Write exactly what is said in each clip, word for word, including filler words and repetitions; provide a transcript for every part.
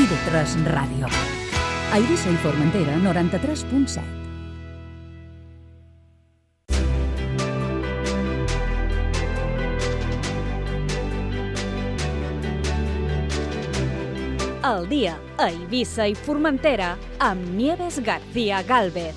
i de tres Ràdio. A Eivissa i Formentera, noranta-tres punt set. El dia a Eivissa i Formentera amb Nieves García Gálvez.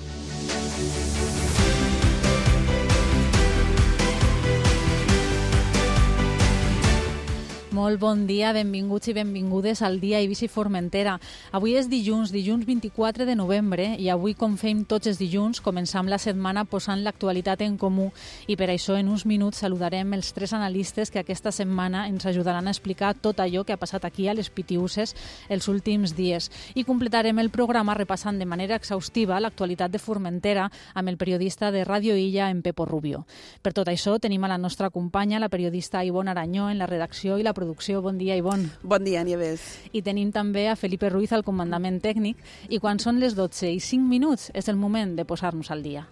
Molt bon dia, benvinguts i benvingudes al dia Eivissa i Formentera. Avui és dilluns, dilluns vint-i-quatre de novembre, i avui, com fem tots els dilluns, començam la setmana posant l'actualitat en comú, i per això en uns minuts saludarem els tres analistes que aquesta setmana ens ajudaran a explicar tot allò que ha passat aquí a les Pitiüses els últims dies. I completarem el programa repassant de manera exhaustiva l'actualitat de Formentera amb el periodista de Ràdio Illa, en Pepo Rubio. Per tot això, tenim a la nostra companya, la periodista Ivonne Aranyó, en la redacció i la producció. Bon dia, Ivonne. Bon dia, Nieves. I tenim també a Felipe Ruiz al comandament tècnic, i quan són les dotze i cinc minuts és el moment de posar-nos al dia.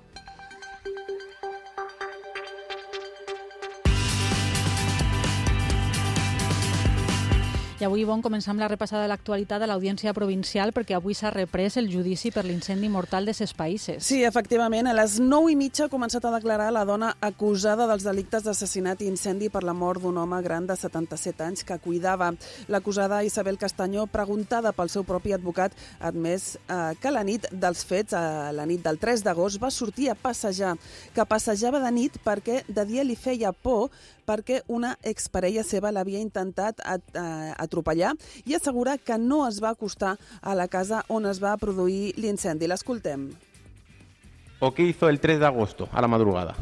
I avui, Ivonne, començam la repassada de l'actualitat a l'Audiència Provincial, perquè avui s'ha reprès el judici per l'incendi mortal de Ses Païsses. Sí, efectivament. A les nou i mitja ha començat a declarar la dona acusada dels delictes d'assassinat i incendi per la mort d'un home gran de setanta-set anys que cuidava. L'acusada, Isabel Castañó, preguntada pel seu propi advocat, ha admès eh, que la nit dels fets, eh, la nit del tres d'agost, va sortir a passejar, que passejava de nit perquè de dia li feia por perquè una exparella seva l'havia intentat atropellar, i assegura que no es va acostar a la casa on es va produir l'incendi. L'escoltem. ¿O qué hizo el tres de agosto a la madrugada?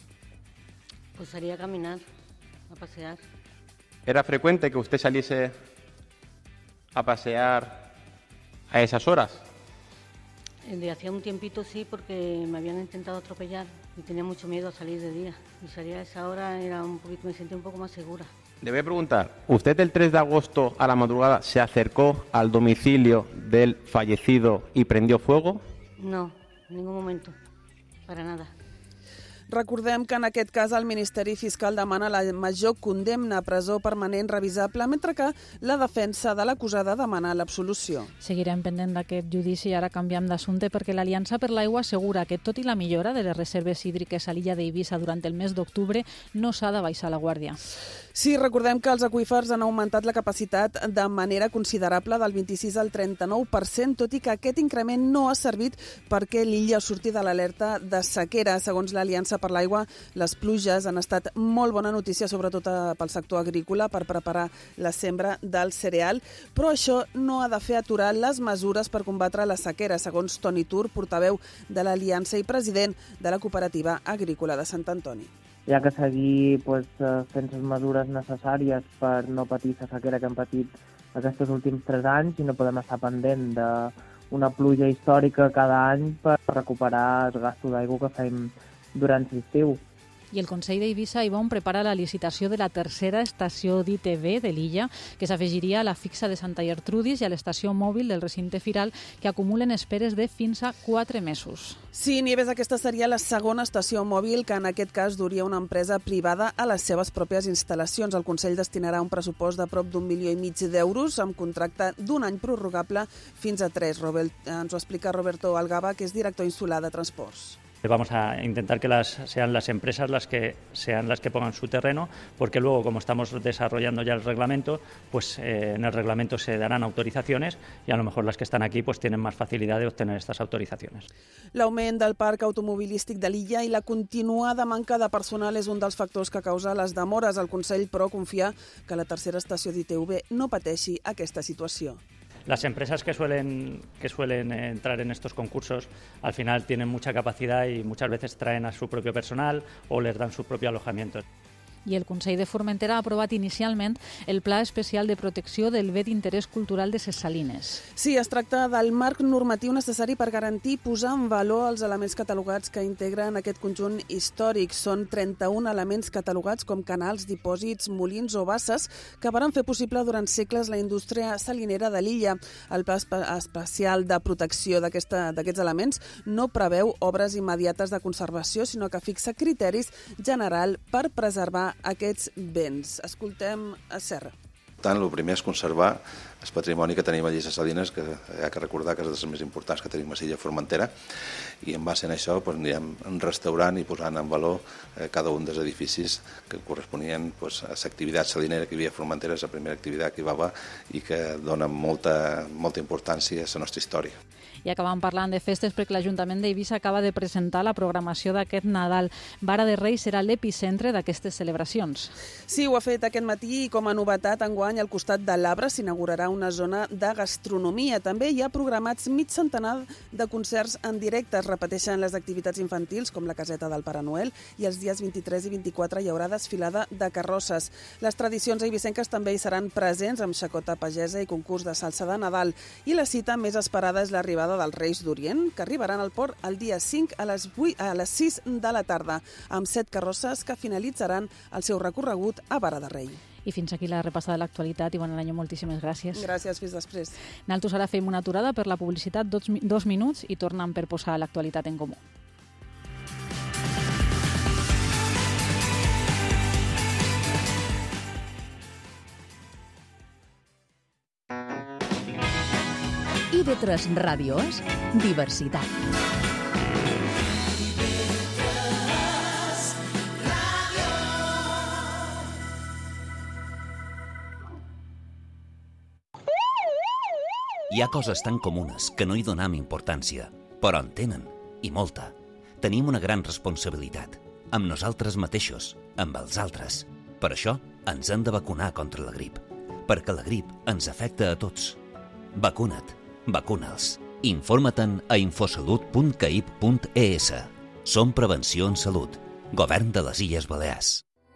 Pues salí a caminar, a pasear. ¿Era frecuente que usted saliese a pasear a esas horas? De hacía un tiempito sí, porque me habían intentado atropellar y tenía mucho miedo a salir de día. Y salir a esa hora era un poquito, me sentía un poco más segura. Le voy a preguntar, ¿usted el tres de agosto a la madrugada se acercó al domicilio del fallecido y prendió fuego? No, en ningún momento, para nada. Recordem que en aquest cas el Ministeri Fiscal demana la major condemna a presó permanent revisable, mentre que la defensa de l'acusada demana l'absolució. Seguirem pendent d'aquest judici i ara canviem d'assumpte, perquè l'Aliança per l'Aigua assegura que, tot i la millora de les reserves hídriques a l'illa d'Eivissa durant el mes d'octubre, no s'ha de baixar la guàrdia. Sí, recordem que els aqüífers han augmentat la capacitat de manera considerable del vint-i-sis al trenta-nou per cent, tot i que aquest increment no ha servit perquè l'illa surti de l'alerta de sequera. Segons l'Aliança per l'Aigua, les pluges han estat molt bona notícia, sobretot pel sector agrícola, per preparar la sembra del cereal, però això no ha de fer aturar les mesures per combatre la sequera, segons Toni Tur, portaveu de l'Aliança i president de la Cooperativa Agrícola de Sant Antoni. Hi ha que seguir pues, fent les mesures necessàries per no patir la sequera que hem patit aquests últims tres anys, i no podem estar pendent d'una pluja històrica cada any per recuperar el gasto d'aigua que fem durant l'estiu. I el Consell d'Eivissa, Ivonne, prepara la licitació de la tercera estació d'I T V de l'illa, que s'afegiria a la fixa de Santa Gertrudis i a l'estació mòbil del recinte firal, que acumulen esperes de fins a quatre mesos. Sí, Nieves, aquesta seria la segona estació mòbil que en aquest cas duria una empresa privada a les seves pròpies instal·lacions. El Consell destinarà un pressupost de prop d'un milió i mig d'euros amb contracte d'un any prorrogable fins a tres. Robert, ens ho explica Roberto Algaba, que és director insular de Transports. Vamos a intentar que las, sean las empresas las que sean las que pongan su terreno, porque luego, como estamos desarrollando ya el reglamento, pues eh, en el reglamento se darán autorizaciones y a lo mejor las que están aquí pues tienen más facilidad de obtener estas autorizaciones. L'augment del parc automobilístic de l'illa i la continuada manca de personal és un dels factors que causa les demores. El Consell, però, confia que la tercera estació d'I T V no pateixi aquesta situació. Las empresas que suelen, que suelen entrar en estos concursos al final tienen mucha capacidad y muchas veces traen a su propio personal o les dan su propio alojamiento. I el Consell de Formentera ha aprovat inicialment el Pla Especial de Protecció del Bé d'Interès Cultural de Ses Salines. Sí, es tracta del marc normatiu necessari per garantir i posar en valor els elements catalogats que integren aquest conjunt històric. Són trenta-un elements catalogats com canals, dipòsits, molins o basses que van fer possible durant segles la indústria salinera de l'illa. El Pla Especial de Protecció d'aquests elements no preveu obres immediates de conservació, sinó que fixa criteris generals per preservar aquests béns. Escoltem a Serra. Tant, el primer és conservar el patrimoni que tenim a Lles de Salines, que hi ha que recordar que és dels més importants que tenim a l'illa Formentera, i en base a això doncs, anirem restaurant i posant en valor eh, cada un dels edificis que corresponien doncs, a l'activitat salinera que hi havia a Formentera, és la primera activitat que hi va haver i que dona molta, molta importància a la nostra història. I acabam parlant de festes perquè l'Ajuntament d'Eivissa acaba de presentar la programació d'aquest Nadal. Vara de Reis serà l'epicentre d'aquestes celebracions. Sí, ho ha fet aquest matí i com a novetat enguany al costat de l'Arbre s'inaugurarà una zona de gastronomia. També hi ha programats mig centenar de concerts en directe. Es repeteixen les activitats infantils com la caseta del Pare Noel i els dies vint-i-tres i vint-i-quatre hi haurà desfilada de carrosses. Les tradicions eivissenques també hi seran presents amb xacota pagesa i concurs de salsa de Nadal. I la cita més esperada és l'arribada dels Reis d'Orient, que arribaran al port el dia cinc a les, vuit, a les sis de la tarda, amb set carrosses que finalitzaran el seu recorregut a Vara de Rei. I fins aquí la repassada de l'actualitat. Ivonne Arañó, moltíssimes gràcies. Gràcies, fins després. Nosaltres ara fem una aturada per la publicitat, dos, dos minuts, i tornem per posar l'actualitat en comú. I V tres Ràdio és diversitat. Hi ha coses tan comunes que no hi donam importància, però en tenen, i molta. Tenim una gran responsabilitat, amb nosaltres mateixos, amb els altres. Per això ens hem de vacunar contra la grip, perquè la grip ens afecta a tots. Vacuna't, vacuna'ls. Informa-te'n a infosalut punt caip punt e s. Som Prevenció en Salut, Govern de les Illes Balears.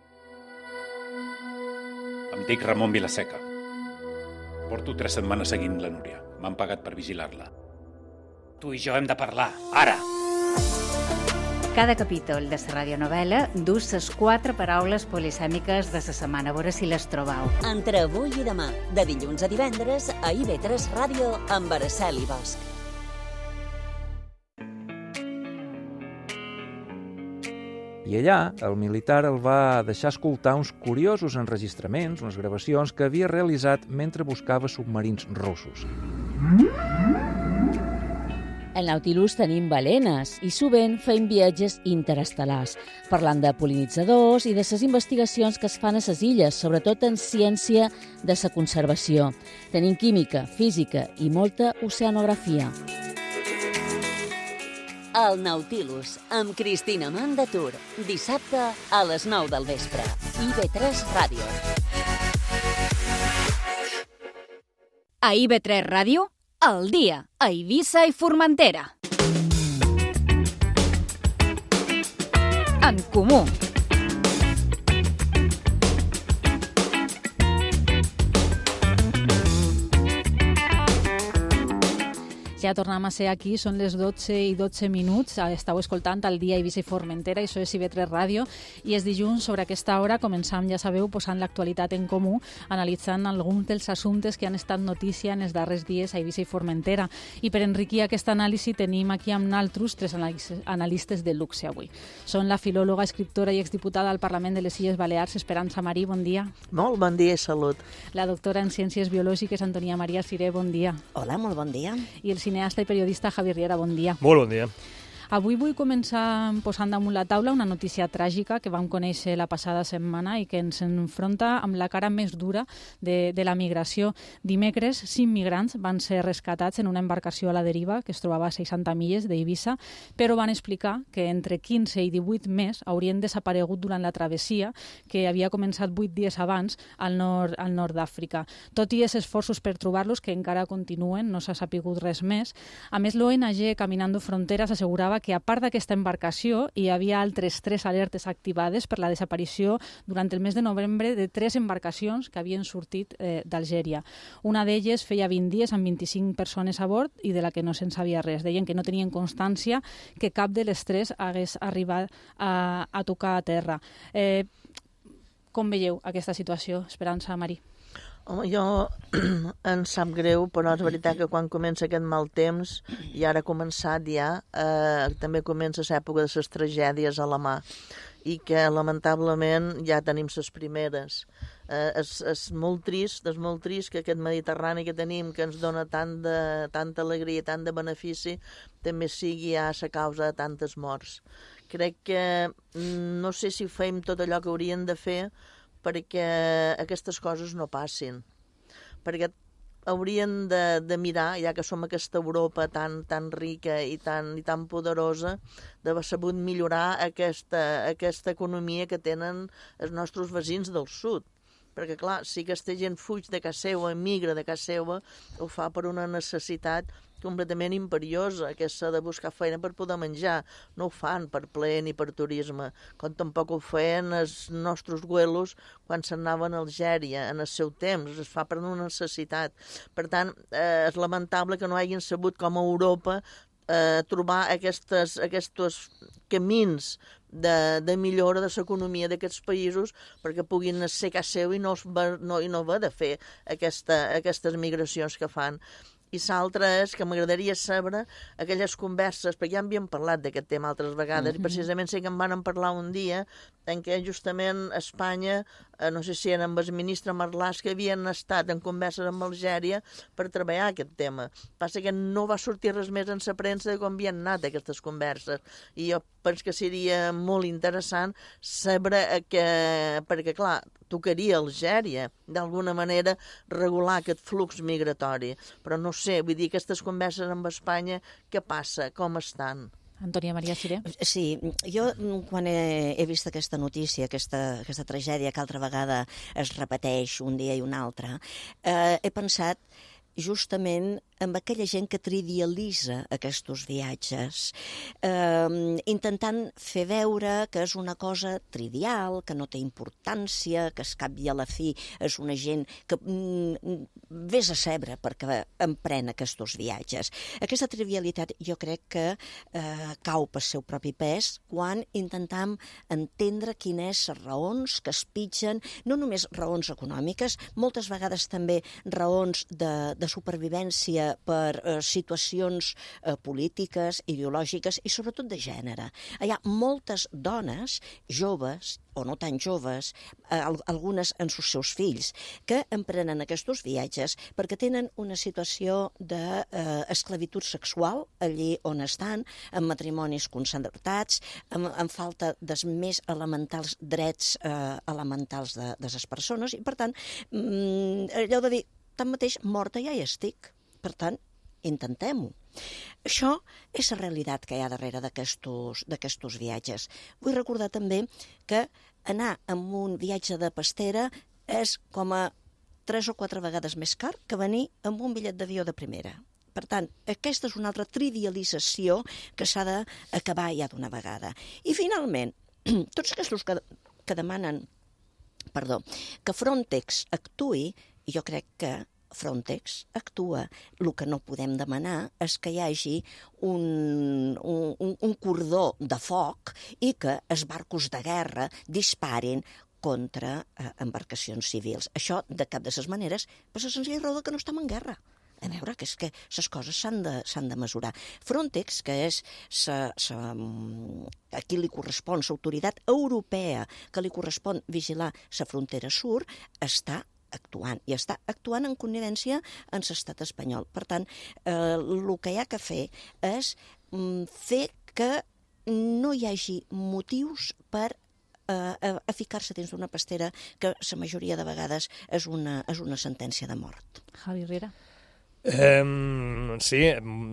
Em dic Ramon Vilaseca. Porto tres setmanes seguint la Núria. M'han pagat per vigilar-la. Tu i jo hem de parlar, ara! Cada capítol de la radionovel·la du les quatre paraules polisèmiques de la setmana. A veure si les trobau. Entre avui i demà, de dilluns a divendres, a I V tres Ràdio amb Araceli Bosch. I allà, el militar el va deixar escoltar uns curiosos enregistraments, unes gravacions que havia realitzat mentre buscava submarins russos. Al Nautilus tenim balenes i sovint fem viatges interestel·lars, parlant de pol·linitzadors i de les investigacions que es fan a les illes, sobretot en ciència de la conservació. Tenim química, física i molta oceanografia. El Nautilus, amb Cristina Mandatur, dissabte a les nou del vespre. I V tres Ràdio. A I V tres Ràdio, al dia, a Eivissa i Formentera. En comú. Ja tornem a ser aquí, són les dotze i dotze minuts, estàu escoltant el dia Eivissa i Formentera, això és I V tres Ràdio, i és dilluns sobre aquesta hora, començam, ja sabeu, posant l'actualitat en comú, analitzant alguns dels assumptes que han estat notícia en els darrers dies a Eivissa i Formentera. I per enriquir aquesta anàlisi tenim aquí amb naltros tres analistes de luxe avui. Són la filòloga, escriptora i exdiputada al Parlament de les Illes Balears, Esperança Marí, bon dia. Molt bon dia i salut. La doctora en Ciències Biològiques, Antonia Maria Siré, bon dia. Hola, molt bon dia. I el cineasta i periodista Javier Riera, bon dia. Molt bon dia. Avui vull començar posant damunt la taula una notícia tràgica que vam conèixer la passada setmana i que ens enfronta amb la cara més dura de, de la migració. Dimecres, cinc migrants van ser rescatats en una embarcació a la deriva que es trobava a seixanta milles d'Eivissa, però van explicar que entre quinze i divuit més haurien desaparegut durant la travessia que havia començat vuit dies abans al nord, al nord d'Àfrica. Tot i els esforços per trobar-los, que encara continuen, no s'ha sapigut res més. A més, l'O N G Caminando Fronteras assegurava que a part d'aquesta embarcació hi havia altres tres alertes activades per la desaparició durant el mes de novembre de tres embarcacions que havien sortit eh, d'Algèria. Una d'elles feia vint dies amb vint-i-cinc persones a bord i de la que no se'n sabia res. Deien que no tenien constància que cap de les tres hagués arribat a, a tocar a terra. Eh, com veieu aquesta situació, Esperança Marí? Home, jo em sap greu, però és veritat que quan comença aquest mal temps, i ara ha començat ja, eh, també comença l'època de les tragèdies a la mà. i que lamentablement ja tenim les primeres. Eh, és, és molt trist, és molt trist que aquest Mediterrani que tenim, que ens dona tant de, tanta alegria, tant de benefici, també sigui ja la causa de tantes morts. Crec que no sé si fem tot allò que hauríem de fer perquè aquestes coses no passin. Perquè haurien de, de mirar, ja que som aquesta Europa tan, tan rica i tan, i tan poderosa, d'haver sabut millorar aquesta, aquesta economia que tenen els nostres veïns del sud. Perquè, clar, si aquesta gent fuig de casa seva, emigra de casa seva, ho fa per una necessitat completament imperiosa, que és de buscar feina per poder menjar. No ho fan per plaer ni per turisme, com tampoc ho feien els nostres güelos quan s'anaven a Algèria en el seu temps. Es fa per una necessitat. Per tant, eh, és lamentable que no hagin sabut com a Europa eh, trobar aquestes, aquests camins de, de millora de l'economia d'aquests països perquè puguin ser casa seu i no, no, i no haver de fer aquesta, aquestes migracions que fan. I l'altre és que m'agradaria saber aquelles converses, perquè ja havíem parlat d'aquest tema altres vegades, uh-huh. i precisament sé que en van parlar un dia en què justament Espanya, eh, no sé si era amb el ministre Marlaska, havien estat en converses amb Algèria per treballar aquest tema. Passa que no va sortir res més en la premsa de com havien anat aquestes converses. I jo penso que seria molt interessant saber que, perquè clar, tocaria Algèria, d'alguna manera, regular aquest flux migratori. Però no sé, vull dir, aquestes converses amb Espanya, què passa? Com estan? Antònia Maria Siré. Sí, jo quan he, he vist aquesta notícia, aquesta, aquesta tragèdia que altra vegada es repeteix un dia i un altre, eh, he pensat justament amb aquella gent que trivialitza aquests viatges, eh, intentant fer veure que és una cosa trivial, que no té importància, que es cap i a la fi és una gent que mm, vés a saber perquè emprèn aquests viatges. Aquesta trivialitat jo crec que eh, cau per seu propi pes quan intentam entendre quines les raons que es pitgen, no només raons econòmiques, moltes vegades també raons de, de supervivència per eh, situacions eh, polítiques, ideològiques i sobretot de gènere. Hi ha moltes dones joves o no tan joves, eh, algunes en els seus fills, que emprenen aquests viatges perquè tenen una situació d'esclavitud eh, sexual allí on estan, amb matrimonis concertats, amb, amb falta dels més elementals drets eh, elementals de, de les persones, i per tant, mm, allò de dir, tanmateix, morta ja hi estic. Per tant, intentem-ho. Això és la realitat que hi ha darrere d'aquests viatges. Vull recordar també que anar amb un viatge de pastera és com a tres o quatre vegades més car que venir amb un bitllet d'avió de primera. Per tant, aquesta és una altra trivialització que s'ha d'acabar ja d'una vegada. I finalment, tots aquests que, que demanen perdó, que Frontex actuï, jo crec que Frontex actua. El que no podem demanar és que hi hagi un, un, un cordó de foc i que els barcos de guerra disparin contra eh, embarcacions civils. Això, de cap de les maneres, per la senzilla raó que no estem en guerra. A veure, que és que les coses s'han de, s'han de mesurar. Frontex, que és sa, sa, a qui li correspon, l'autoritat europea que li correspon vigilar la frontera sud, està actuant, i està actuant en connivència amb l'estat espanyol. Per tant, eh, el que hi ha que fer és mm, fer que no hi hagi motius per eh, a ficar-se dins d'una pastera que la majoria de vegades és una, és una sentència de mort. Javi Riera. Um, sí,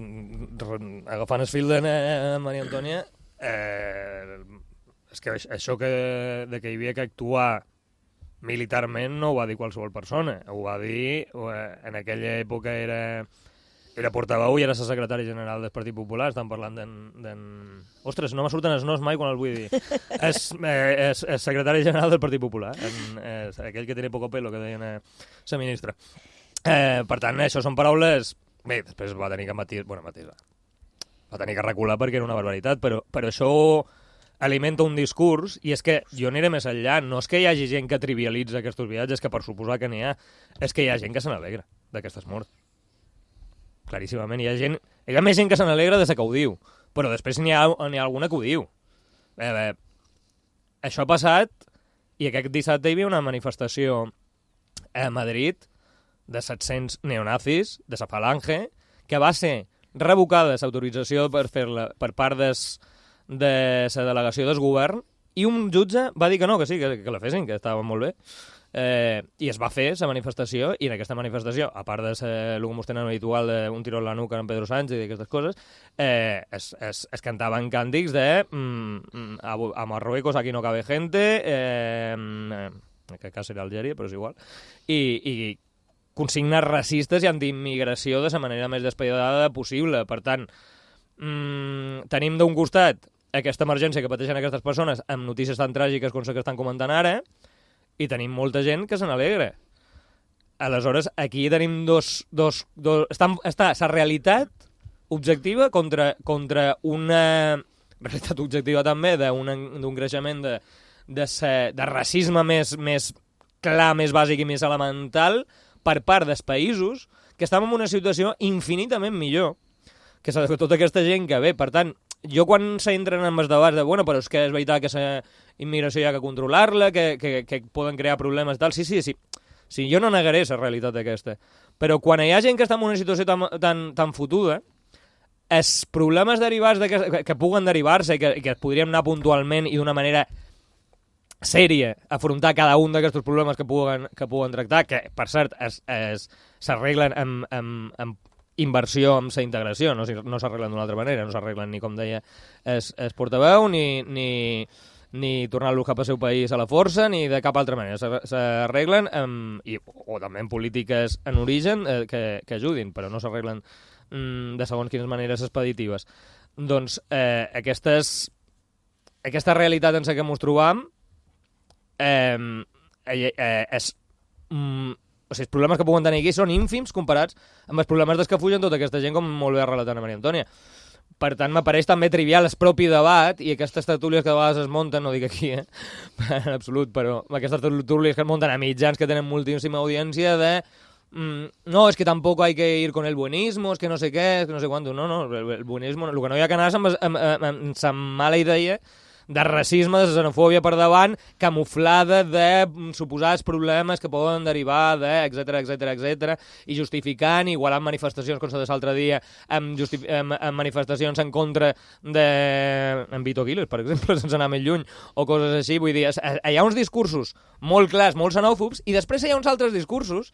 agafant el fil de Maria Antònia, eh, és que això que, de que hi havia que actuar militarment no ho va dir qualsevol persona, ho va dir, en aquella època era, era portaveu i era la secretari general del Partit Popular, estan parlant d'en... Ostres, no me surten els noms mai quan els vull dir. És, eh, és, és secretari general del Partit Popular, en, és aquell que té poco pelo, que deien la ministra. Eh, per tant, això són paraules... Bé, després va tenir que matir... Bueno, matisar. Va tenir que recular perquè era una barbaritat, però, però això alimenta un discurs, i és que jo aniré més enllà. No és que hi hagi gent que trivialitza aquests viatges, que per suposar que n'hi ha, és que hi ha gent que se n'alegra d'aquestes morts. Claríssimament, hi ha gent... Hi ha més gent que se n'alegra des que ho diu, però després n'hi ha, n'hi ha alguna que ho diu. Eh, bé, això ha passat i aquest dissabte hi havia una manifestació a Madrid de set-cents neonazis, de la Falange, que va ser revocada l'autorització per fer-la per part des, de la delegació del govern i un jutge va dir que no, que sí, que, que la fessin, que estava molt bé. Eh, I es va fer la manifestació, i en aquesta manifestació, a part de ser el que mos tenen habitual d'un tiro a la nuca en Pedro Sánchez i d'aquestes coses, eh, es, es, es cantaven càntics de mm, a, a Marruecos aquí no cabe gente, eh, en aquest cas seria Algèria, però és igual, i, i consignes racistes i antiimmigració de la manera més despiadada possible. Per tant, mm, tenim d'un costat aquesta emergència que pateixen aquestes persones amb notícies tan tràgiques com les que estan comentant ara, i tenim molta gent que se n'alegra. Aleshores, aquí tenim dos... dos, dos estan, està la realitat objectiva contra, contra una realitat objectiva també d'un creixement de, de, ser, de racisme més, més clar, més bàsic i més elemental per part dels països que estem en una situació infinitament millor que tota aquesta gent que ve. Per tant, jo quan s'entren en els debats de, bueno, però és que és veritat que la immigració hi ha que controlar-la, que, que, que poden crear problemes i tal, sí, sí, sí, sí, jo no negaré la realitat aquesta, però quan hi ha gent que està en una situació tan, tan, tan fotuda, els problemes derivats de que, que, que puguen derivar-se i que, que es podrien anar puntualment i d'una manera sèria afrontar cada un d'aquests problemes que puguen, que puguen tractar, que per cert s'arreglen amb, amb, amb inversió amb la integració, no, no s'arreglen d'una altra manera, no s'arreglen ni, com deia es, es portaveu, ni, ni, ni tornar-los cap al seu país a la força, ni de cap altra manera. S'arreglen amb, i, o també en polítiques en origen eh, que, que ajudin, però no s'arreglen mm, de segons quines maneres expeditives. Doncs eh, aquestes, aquesta realitat en la que ens trobam eh, eh, eh, és... Mm, o sigui, els problemes que puguen tenir aquí són ínfims comparats amb els problemes dels que fugen tota aquesta gent, com molt bé ha relatat a Maria Antònia. Per tant, m'apareix també trivial el propi debat i aquestes tertúlies que a vegades es munten, no dic aquí, eh? en absolut, però aquestes tertúlies que es munten a mitjans que tenen moltíssima audiència de mm, no, és que tampoc hay que ir con el buenismo, és que no sé què, és que no sé quant. No, no, el buenismo, el que no hi ha que anar és amb, amb, amb, amb sa mala idea de racisme, de xenofòbia per davant, camuflada de suposats problemes que poden derivar de, etcètera, etcètera, etcètera, i justificant, igualant manifestacions com la de l'altre dia, amb, amb, amb manifestacions en contra de... en Vito Quiles, per exemple, sense anar més lluny, o coses així. Vull dir, hi ha uns discursos molt clars, molt xenòfobs, i després hi ha uns altres discursos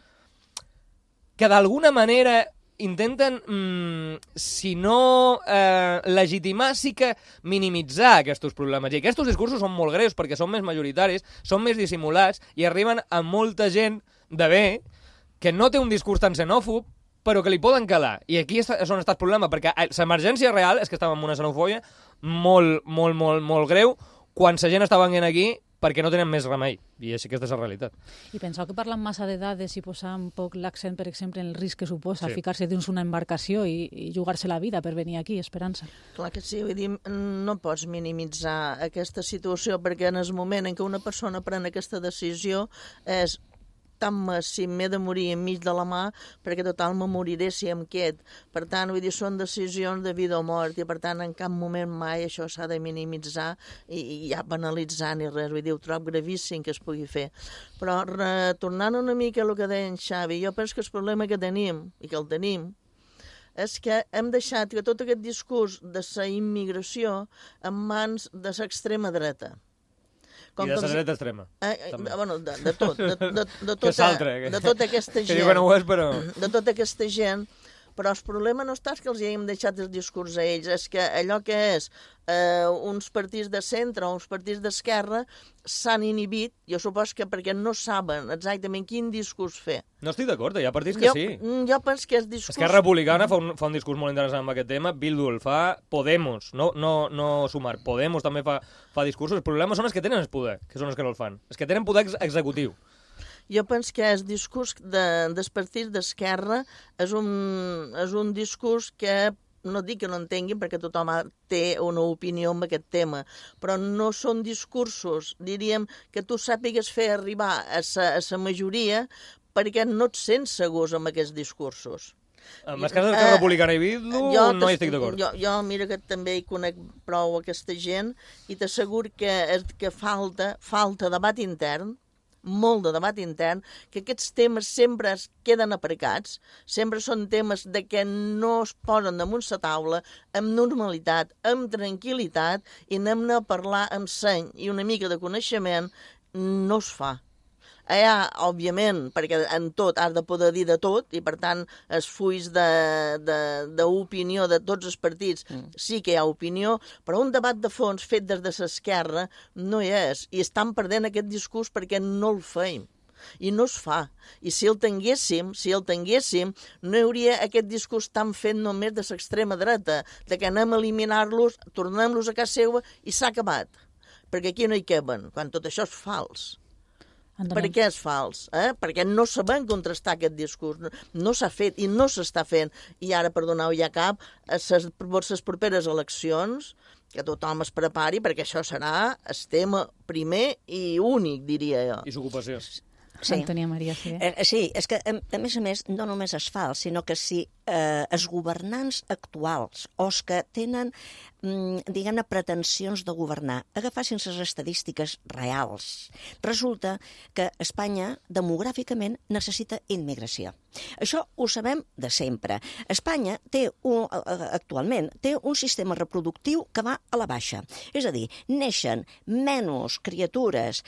que d'alguna manera intenten, mmm, si no eh, legitimar, sí que minimitzar aquests problemes. I aquests discursos són molt greus perquè són més majoritaris, són més dissimulats i arriben a molta gent de bé que no té un discurs tan xenòfob, però que li poden calar. I aquí és on està el problema, perquè l'emergència real és que estàvem en una xenofòbia molt, molt, molt, molt greu quan la gent està venint aquí perquè no tenen més remei, i així que aquesta és la realitat. I penseu que parlen massa de dades i posar un poc l'accent, per exemple, en el risc que suposa Sí. ficar-se dins una embarcació i, i jugar-se la vida per venir aquí, Esperança. Clar que sí, vull dir, no pots minimitzar aquesta situació perquè en el moment en què una persona pren aquesta decisió és tant si m'he de morir enmig de la mà, perquè total me moriré si em qued. Per tant, vull dir, són decisions de vida o mort, i per tant en cap moment mai això s'ha de minimitzar i, i ja banalitzar ni res. Vull dir, ho trobo gravíssim que es pugui fer. Però retornant una mica a el que deia en Xavi, jo penso que el problema que tenim, i que el tenim, és que hem deixat que tot aquest discurs de la immigració en mans de l'extrema dreta. Com I de la dreta extrema. Eh, eh, bueno, de, de tot. De, de, de, que tota, és altra. Que, de tota aquesta que gent. diu que no ho és, però... De tota aquesta gent. Però el problema no està que els haguem deixat el discurs a ells, és que allò que és eh, uns partits de centre o uns partits d'esquerra s'han inhibit, jo supos que perquè no saben exactament quin discurs fer. No estic d'acord, hi ha partits que jo, sí. Jo penso que és discurs... Esquerra Republicana fa un, fa un discurs molt interessant amb aquest tema, Bildu el fa, Podemos, no, no, no Sumar, Podemos també fa, fa discursos. El problema són els que tenen el poder, que són els que no el fan. Els que tenen poder ex executiu. Jo penso que el discurs de, dels partits d'esquerra és un, és un discurs que no dic que no entenguin perquè tothom té una opinió en aquest tema, però no són discursos, diríem, que tu sàpigues fer arribar a la majoria perquè no et sents segurs amb aquests discursos. Amb les cases d'Esquerra Republicana i Bildu no hi estic d'acord. Jo, jo, mira que també hi conec prou aquesta gent i t'asseguro que, que falta, falta debat intern, molt de debat intern, que aquests temes sempre es queden aparcats, sempre són temes de que no es posen damunt la taula amb normalitat, amb tranquil·litat, i anem-ne a parlar amb seny i una mica de coneixement, no es fa. Allà, òbviament, perquè en tot has de poder dir de tot, i per tant els fulls d'opinió de, de, de tots els partits mm. sí que hi ha opinió, però un debat de fons fet des de l'esquerra no hi és, i estan perdent aquest discurs perquè no el feim. I no es fa. I si el tinguéssim, si el tinguéssim, no hi hauria aquest discurs tan fet només de l'extrema dreta, de que anem a eliminar-los, tornem-los a casa seva i s'ha acabat. Perquè aquí no hi queben, quan tot això és fals. Per què és fals? Eh? Perquè no sabem contrastar aquest discurs. No, no s'ha fet i no s'està fent. I ara, perdoneu, ja cap, les properes eleccions, que tothom es prepari, perquè això serà el tema primer i únic, diria jo. I s'ocupació. Sí. Antònia Maria, sí. Eh, sí, és que, a, a més a més, no només és fals, sinó que si eh, els governants actuals o els que tenen, mm, diguem-ne, pretensions de governar, agafassin les estadístiques reals, resulta que Espanya, demogràficament, necessita immigració. Això ho sabem de sempre. Espanya té un, actualment té un sistema reproductiu que va a la baixa. És a dir, neixen menys criatures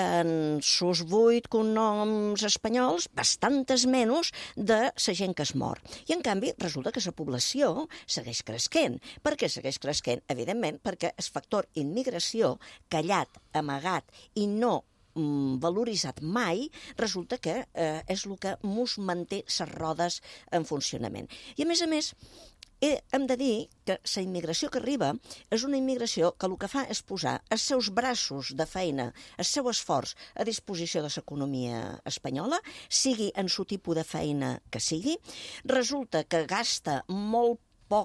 en sos vuit cognoms espanyols, bastantes menys de la gent que es mor. I, en canvi, resulta que la població segueix creixent. Per què segueix creixent? Evidentment, perquè el factor immigració, callat, amagat i no mm, valoritzat mai, resulta que eh, és el que mos manté les rodes en funcionament. I, a més a més, Eh, hem de dir que la immigració que arriba és una immigració que el que fa és posar els seus braços de feina, el seu esforç a disposició de l'economia espanyola, sigui en el tipus de feina que sigui. Resulta que gasta molt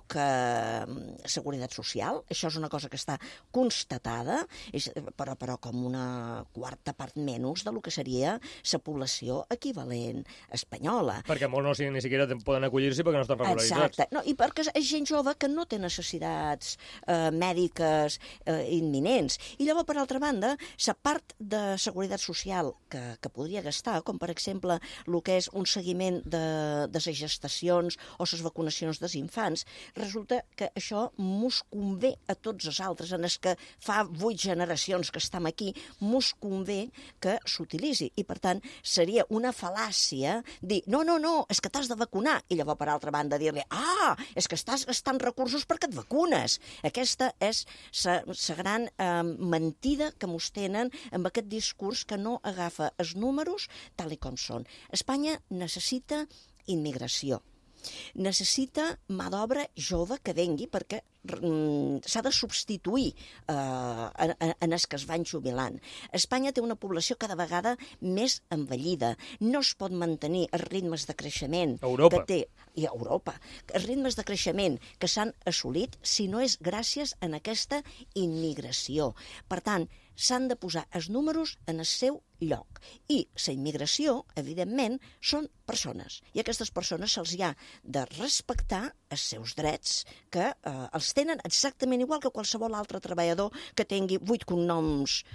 poca seguretat social, això és una cosa que està constatada, és, però, però com una quarta part menys del que seria la població equivalent espanyola. Perquè molts no, ni siquiera poden acollir-s'hi perquè no estan regularitzats. Exacte, no, i perquè és gent jove que no té necessitats eh, mèdiques eh, imminents. I llavors, per altra banda, la part de seguretat social que, que podria gastar, com per exemple el que és un seguiment de, de les gestacions o les vacunacions dels infants, resulta que això mos convé a tots els altres, en els que fa vuit generacions que estem aquí, mos convé que s'utilitzi. I, per tant, seria una fal·làcia dir, no, no, no, és que t'has de vacunar. I llavors, per altra banda, dir-li, ah, és que estàs gastant recursos perquè et vacunes. Aquesta és la gran eh, mentida que mos tenen amb aquest discurs que no agafa els números tal i com són. Espanya necessita immigració. Necessita mà d'obra jove que vengui perquè mm, s'ha de substituir eh, en, en els que es van jubilant. Espanya té una població cada vegada més envellida. No es pot mantenir els ritmes de creixement Europa. que té i a Europa, els ritmes de creixement que s'han assolit si no és gràcies a aquesta immigració. Per tant, s'han de posar els números en el seu lloc. I la immigració, evidentment, són persones. I a aquestes persones se'ls ha de respectar els seus drets, que eh, els tenen exactament igual que qualsevol altre treballador que tingui vuit cognoms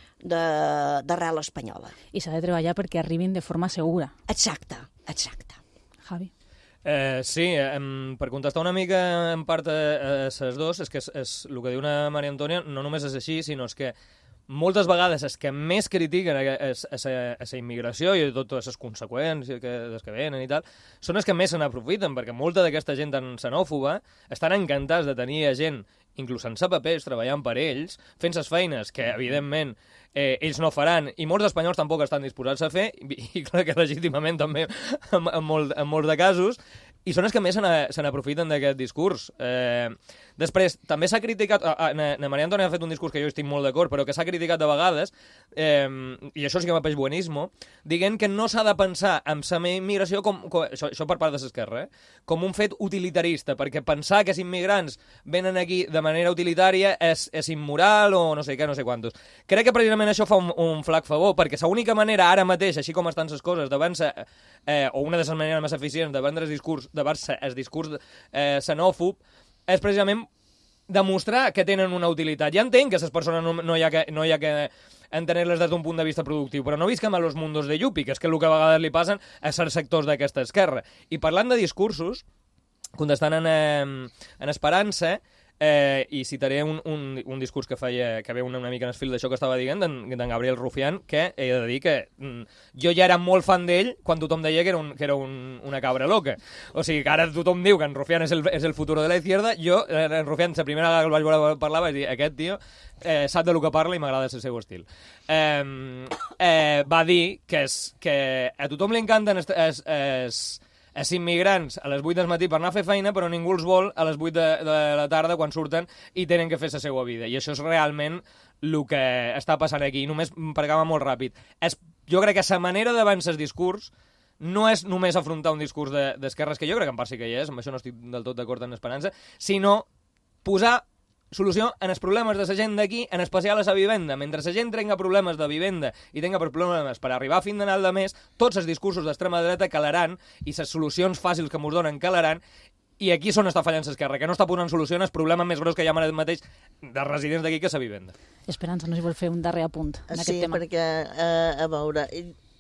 d'arrel espanyola. I s'ha de treballar perquè arribin de forma segura. Exacte, exacte. Javi. Eh, sí, eh, per contestar una mica en part a, a ses dos, és que és, és, el que diu una Maria Antònia no només és així, sinó és que moltes vegades els que més critiquen a la immigració i totes les conseqüències que, que venen i tal, són els que més se n'aprofiten, perquè molta d'aquesta gent tan xenòfoba estan encantats de tenir gent, inclús sense papers, treballant per ells, fent les feines que, evidentment, eh, ells no faran, i molts espanyols tampoc estan disposats a fer, i, i clar que legítimament també en, en, molt, en molts de casos, i són els que més se n'aprofiten d'aquest discurs. Eh, Després, també s'ha criticat, na Maria Antònia ha fet un discurs que jo estic molt d'acord, però que s'ha criticat de vegades, eh, i això sí que m'apeix buenismo, dient que no s'ha de pensar en la immigració, com, com, això, això per part de l'esquerra, eh, com un fet utilitarista, perquè pensar que els immigrants venen aquí de manera utilitària és, és immoral o no sé què, no sé quantos. Crec que precisament això fa un, un flac favor, perquè l'única manera ara mateix, així com estan les coses, de vèncer, eh, o una de les maneres més eficients de vendre el discurs, de vèncer el discurs eh, xenòfob, és precisament demostrar que tenen una utilitat. Ja entenc que les persones no, no, hi ha que, no hi ha que entenir-les des d'un punt de vista productiu, però no visquem a los mundos de Yupi, que és que el que a vegades li passen a certs sectors d'aquesta esquerra. I parlant de discursos, contestant en, en Esperança, Eh, i citaré un, un, un discurs que feia, que ve una, una mica en el fil d'això que estava dient, d'en Gabriel Rufián, que he de dir que mm, jo ja era molt fan d'ell quan tothom deia que era, un, que era un, una cabra loca. O sigui, que ara tothom diu que en Rufián és el, és el futur de la izquierda. Jo, en Rufián, la primera vegada que el vaig veure parlar, vaig dir, aquest tio eh, sap de lo que parla i m'agrada el seu estil. Eh, eh, va dir que, és, que a tothom li encanten es, es, es, els immigrants a les vuit del matí per anar a fer feina, però ningú els vol a les vuit de, de la tarda quan surten i tenen que fer la seva vida. I això és realment el que està passant aquí. Només per acabar molt ràpid. És, jo crec que la manera de vèncer el discurs no és només afrontar un discurs d'esquerres, de, que jo crec que en part sí que hi és, amb això no estic del tot d'acord en Esperança, sinó posar solució en els problemes de la gent d'aquí, en especial a la vivenda. Mentre la gent tenga problemes de vivenda i tenga problemes per arribar a fin de final de mes, tots els discursos d'extrema dreta calaran i les solucions fàcils que mos donen calaran, i aquí és on està fallant l'esquerra, que no està posant solució al problema més gros que hi ha ara mateix de residents d'aquí, que és la vivenda. Esperança, no si vol fer un darrer apunt en sí, aquest tema. Sí, perquè, eh, a veure,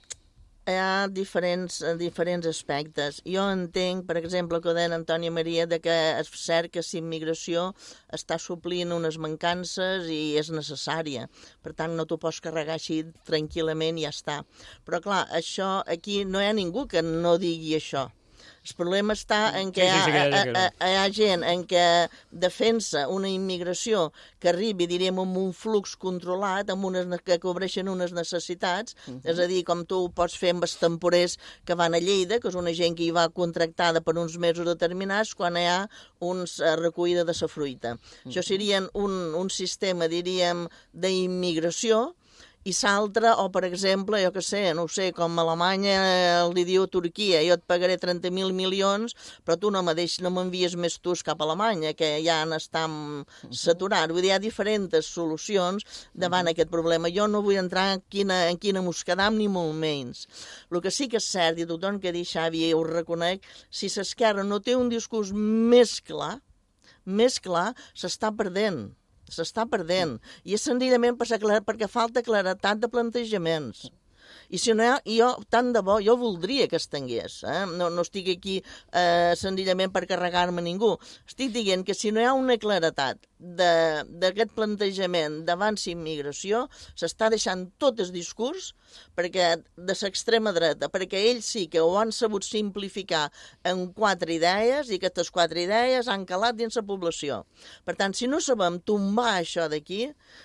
hi ha diferents, diferents aspectes. Jo entenc, per exemple, que ho deia Antònia Maria, de que és cert que la immigració està suplint unes mancances i és necessària. Per tant, no t'ho pots carregar així tranquil·lament i ja està. Però, clar, això aquí no hi ha ningú que no digui això. El problema està en que, sí, sí, sí, hi, ha, hi, ha, hi ha gent en què defensa una immigració que arribi, diríem, amb un flux controlat, amb unes, que cobreixen unes necessitats, uh-huh. És a dir, com tu ho pots fer amb els temporers que van a Lleida, que és una gent que hi va contractada per uns mesos determinats, quan hi ha uns uh, recollida de sa fruita. Uh-huh. Això seria un, un sistema, diríem, d'immigració, i s'altre, o per exemple, jo que sé, no ho sé, com Alemanya li diu a Turquia, jo et pagaré trenta mil milions, però tu no m'envies més tus cap a Alemanya, que ja n'estan saturats. Vull dir, hi ha diferents solucions davant uh-huh. aquest problema. Jo no vull entrar en quina, en quina mos quedam, ni molt menys. El que sí que és cert, i tothom que ha dit Xavi, ho reconec, si l'esquerra no té un discurs més clar, més clar, s'està perdent. S'està perdent. I és senzillament perquè falta claretat de plantejaments. I si no hi ha, jo, tant de bo, jo voldria que es tingués, eh? no, no estic aquí eh, senzillament per carregar-me ningú. Estic dient que si no hi ha una claretat d'aquest plantejament davant la immigració, s'està deixant tot el discurs perquè de l'extrema dreta, perquè ells sí que ho han sabut simplificar en quatre idees i aquestes quatre idees han calat dins la població. Per tant, si no sabem tombar això d'aquí,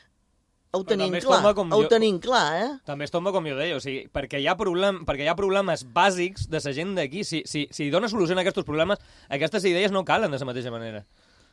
ho tenim clar, ho tenim clar, eh? També es tomba com jo deia, o sigui, perquè hi ha, problem, perquè hi ha problemes bàsics de la gent d'aquí. Si, si, si dona solució a aquests problemes, aquestes idees no calen de la mateixa manera.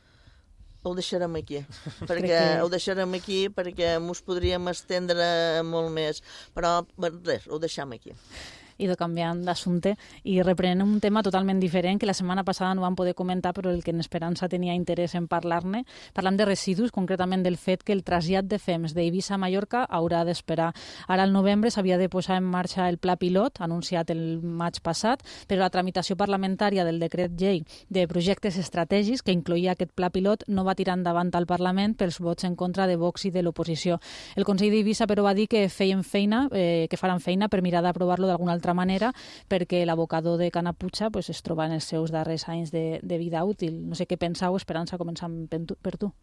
Ho deixarem aquí, perquè ho deixarem aquí perquè mos podríem estendre molt més, però res, ho deixem aquí. I de canviant d'assumpte i reprenent un tema totalment diferent que la setmana passada no vam poder comentar, però el que en Esperança tenia interès en parlar-ne. Parlam de residus, concretament del fet que el trasllat de fems d'Eivissa a Mallorca haurà d'esperar. Ara al novembre s'havia de posar en marxa el pla pilot, anunciat el maig passat, però la tramitació parlamentària del decret llei de projectes estratègics que incloïa aquest pla pilot no va tirar endavant al Parlament pels vots en contra de Vox i de l'oposició. El Consell d'Eivissa, però, va dir que feien feina, eh, que faran feina per mirar d'aprovar-lo d'alguna altra manera, perquè l'abocador de Canaputxa pues, es troba en els seus darrers anys de, de vida útil. No sé què penseu, Esperança, començant per tu.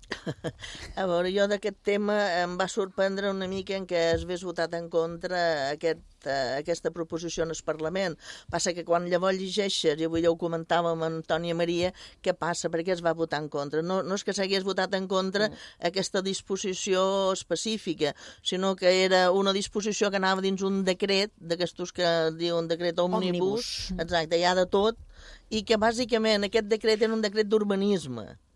A veure, jo d'aquest tema em va sorprendre una mica en què es hagués votat en contra aquest, uh, aquesta proposició en el Parlament. Passa que quan llavors llegeixes, i avui ja ho comentàvem amb Antònia Maria, què passa? Per què es va votar en contra? No, no és que s'hagués votat en contra mm. aquesta disposició específica, sinó que era una disposició que anava dins un decret, d'aquestos que diuen decret òmnibus, exacte, hi ha de tot, i que bàsicament aquest decret era un decret d'urbanisme.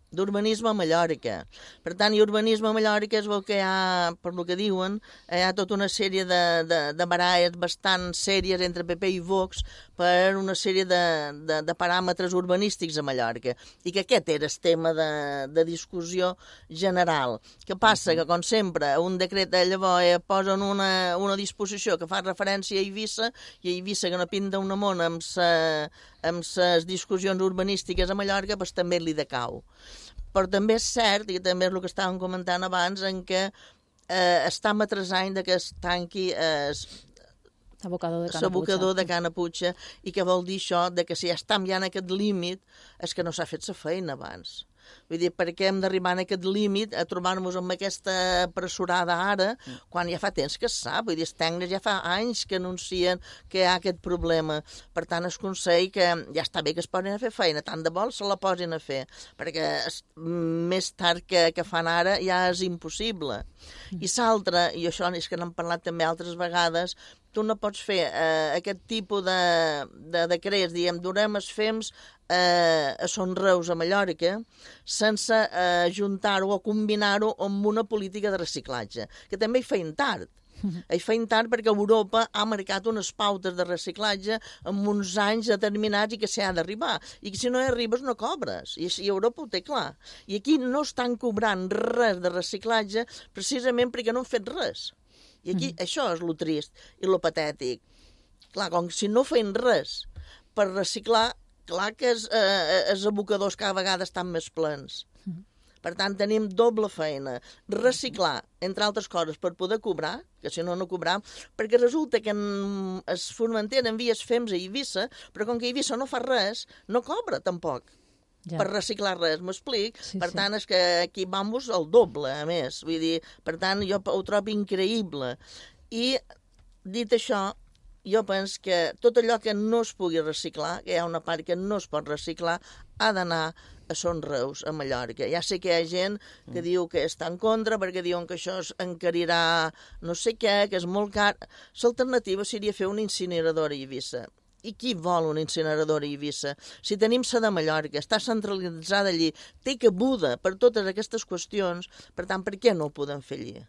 d'urbanisme a Mallorca. Per tant, i urbanisme a Mallorca es veu que hi ha, per lo que diuen, hi ha tota una sèrie de, de, de baralles bastant sèries entre P P i Vox per una sèrie de, de, de paràmetres urbanístics a Mallorca, i que aquest era el tema de, de discussió general. Què passa? Que, com sempre, un decret de llavors posen una, una disposició que fa referència a Eivissa, i a Eivissa, que no pinta una mona amb sa, amb les discussions urbanístiques a Mallorca, doncs també li decau. Però també és cert, i també és el que estàvem comentant abans, en què eh, està a tres anys que es tanqui eh, l'abocador de l'abocador de Cana Puig, i que vol dir això, de que si ja estem ja en aquest límit, és que no s'ha fet la feina abans. Vull dir, perquè hem d'arribar a aquest límit a trobar-nos amb aquesta pressurada ara, quan ja fa temps que es sap. Vull dir, els tècnics ja fa anys que anuncien que hi ha aquest problema. Per tant, es consell que ja està bé que es posin a fer feina, tant de vol se la posin a fer, perquè es, més tard que, que fan ara ja és impossible. I l'altre, i això és que n'hem parlat també altres vegades, tu no pots fer eh, aquest tipus de, de decrets, diguem, durem els fems eh, a Son Reus, a Mallorca, sense eh, juntar-ho o combinar-ho amb una política de reciclatge, que també hi feien tard. Hi feien tard perquè Europa ha marcat unes pautes de reciclatge amb uns anys determinats i que s'hi ha d'arribar. I que si no hi arribes no cobres. I, i Europa ho té clar. I aquí no estan cobrant res de reciclatge precisament perquè no han fet res. I aquí mm. això és lo trist i lo patètic. Clar, com si no feien res per reciclar, clar que els, eh, els abocadors cada vegada estan més plens. Mm. Per tant, tenim doble feina. Reciclar, entre altres coses, per poder cobrar, que si no, no cobram, perquè resulta que en, es Formentera envia els fems a Eivissa, però com que Eivissa no fa res, no cobra tampoc. Ja. Per reciclar res, m'explic? Sí, per tant, sí. És que aquí vamos el doble, a més. Vull dir, per tant, jo ho trobo increïble. I, dit això, jo penso que tot allò que no es pugui reciclar, que hi ha una part que no es pot reciclar, ha d'anar a Son Reus, a Mallorca. Ja sé que hi ha gent que mm. diu que està en contra perquè diuen que això es encarirà no sé què, que és molt car. L'alternativa seria fer una incineradora a Eivissa. I qui vol una incineradora a Eivissa? Si tenim la de Mallorca, està centralitzada allí, té cabuda per totes aquestes qüestions, per tant, per què no ho podem fer allí?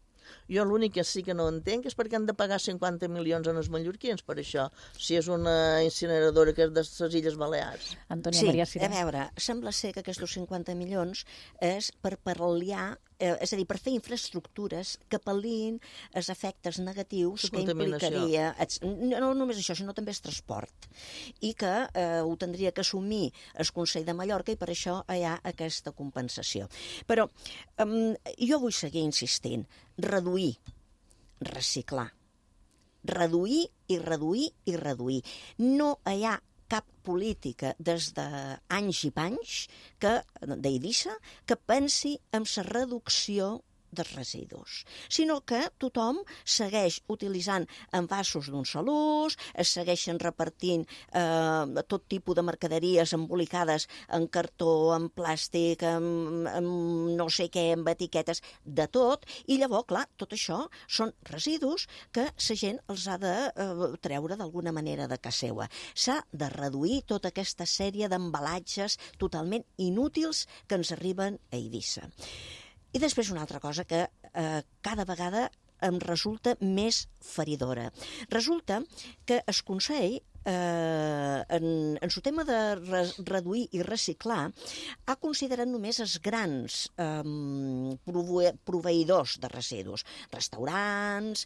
Jo l'únic que sí que no entenc és perquè han de pagar cinquanta milions en els mallorquins per això, si és una incineradora que és de les Illes Balears. Antònia sí, Maria Siré. A veure, sembla ser que aquests cinquanta milions és per pal·liar, eh, és a dir, per fer infraestructures que pal·lin els efectes negatius que implicaria... No només això, sinó també el transport. I que eh, ho tindria que assumir el Consell de Mallorca i per això hi ha aquesta compensació. Però eh, jo vull seguir insistint. Reduir, reciclar. Reduir i reduir i reduir. No hi ha cap política des d'anys i panys que, d'Eivissa que pensi en la reducció dels residus, sinó que tothom segueix utilitzant envasos d'un sol ús, es segueixen repartint eh, tot tipus de mercaderies embolicades en cartó, en plàstic, en, en no sé què, en etiquetes, de tot, i llavors, clar, tot això són residus que la gent els ha de eh, treure d'alguna manera de casa seva. S'ha de reduir tota aquesta sèrie d'embalatges totalment inútils que ens arriben a Eivissa. I després una altra cosa que eh, cada vegada em resulta més feridora. Resulta que el Consell, eh, en, en el tema de re, reduir i reciclar, ha considerat només els grans eh, prove, proveïdors de residus, restaurants,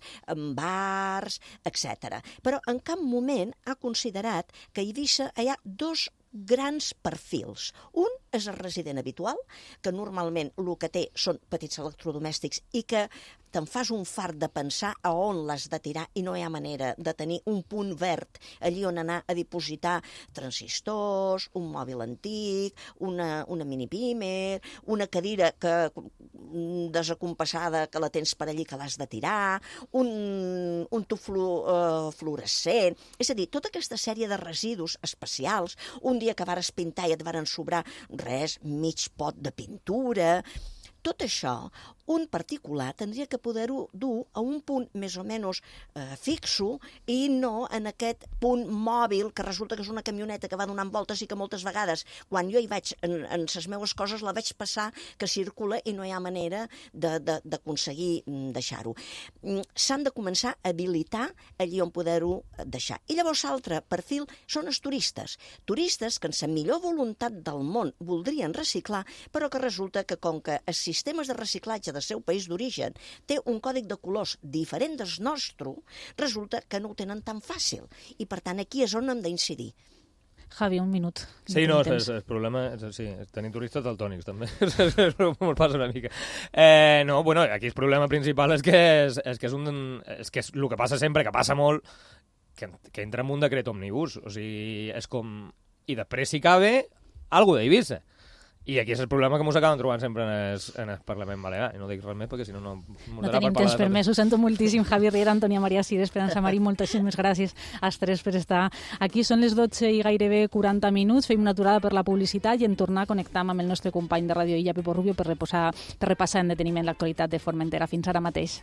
bars, etcètera. Però en cap moment ha considerat que a Eivissa hi ha dos grans perfils. Un és el resident habitual, que normalment el que té són petits electrodomèstics i que te'n fas un fart de pensar a on l'has de tirar i no hi ha manera de tenir un punt verd allí on anar a dipositar transistors, un mòbil antic, una, una mini pimer, una cadira que desacompassada que la tens per allí que l'has de tirar, un, un tub flu, uh, fluorescent, és a dir, tota aquesta sèrie de residus especials, un dia que vares pintar i et varen sobrar res, mig pot de pintura. Tot això, un particular tindria que poder-ho dur a un punt més o menys eh, fixo i no en aquest punt mòbil que resulta que és una camioneta que va donant voltes i que moltes vegades quan jo hi vaig en, en les meves coses la veig passar que circula i no hi ha manera d'aconseguir de, de, deixar-ho. S'han de començar a habilitar allí on poder-ho deixar. I llavors l'altre perfil són els turistes. Turistes que en la millor voluntat del món voldrien reciclar, però que resulta que com que els sistemes de reciclatge del seu país d'origen té un còdic de colors diferent del nostre, resulta que no ho tenen tan fàcil. I per tant aquí és on hem d'incidir. Javi, un minut. Sí, no, el, el problema... Sí, tenim turistes daltònics, també. M'ho passa una mica. Eh, no, bueno, aquí el problema principal és que és, és, que és, un, és que és el que passa sempre, que passa molt, que, que entra en un decret òmnibus. O sigui, és com... I després, si cabe, algo d'Eivissa. I aquí és el problema que ens acaben trobant sempre en el, en el Parlament Balear. I no dic res més perquè si no no... No tenim temps per més, ho sento moltíssim. Javi Riera, Antònia Maria Cid, Esperança Marí, moltíssimes gràcies als tres per estar aquí. Són les dotze i gairebé quaranta minuts. Fem una aturada per la publicitat i en tornar a connectar amb el nostre company de Ràdio Illa, Pepo Rubio, per, reposar, per repassar en deteniment l'actualitat de Formentera. Fins ara mateix.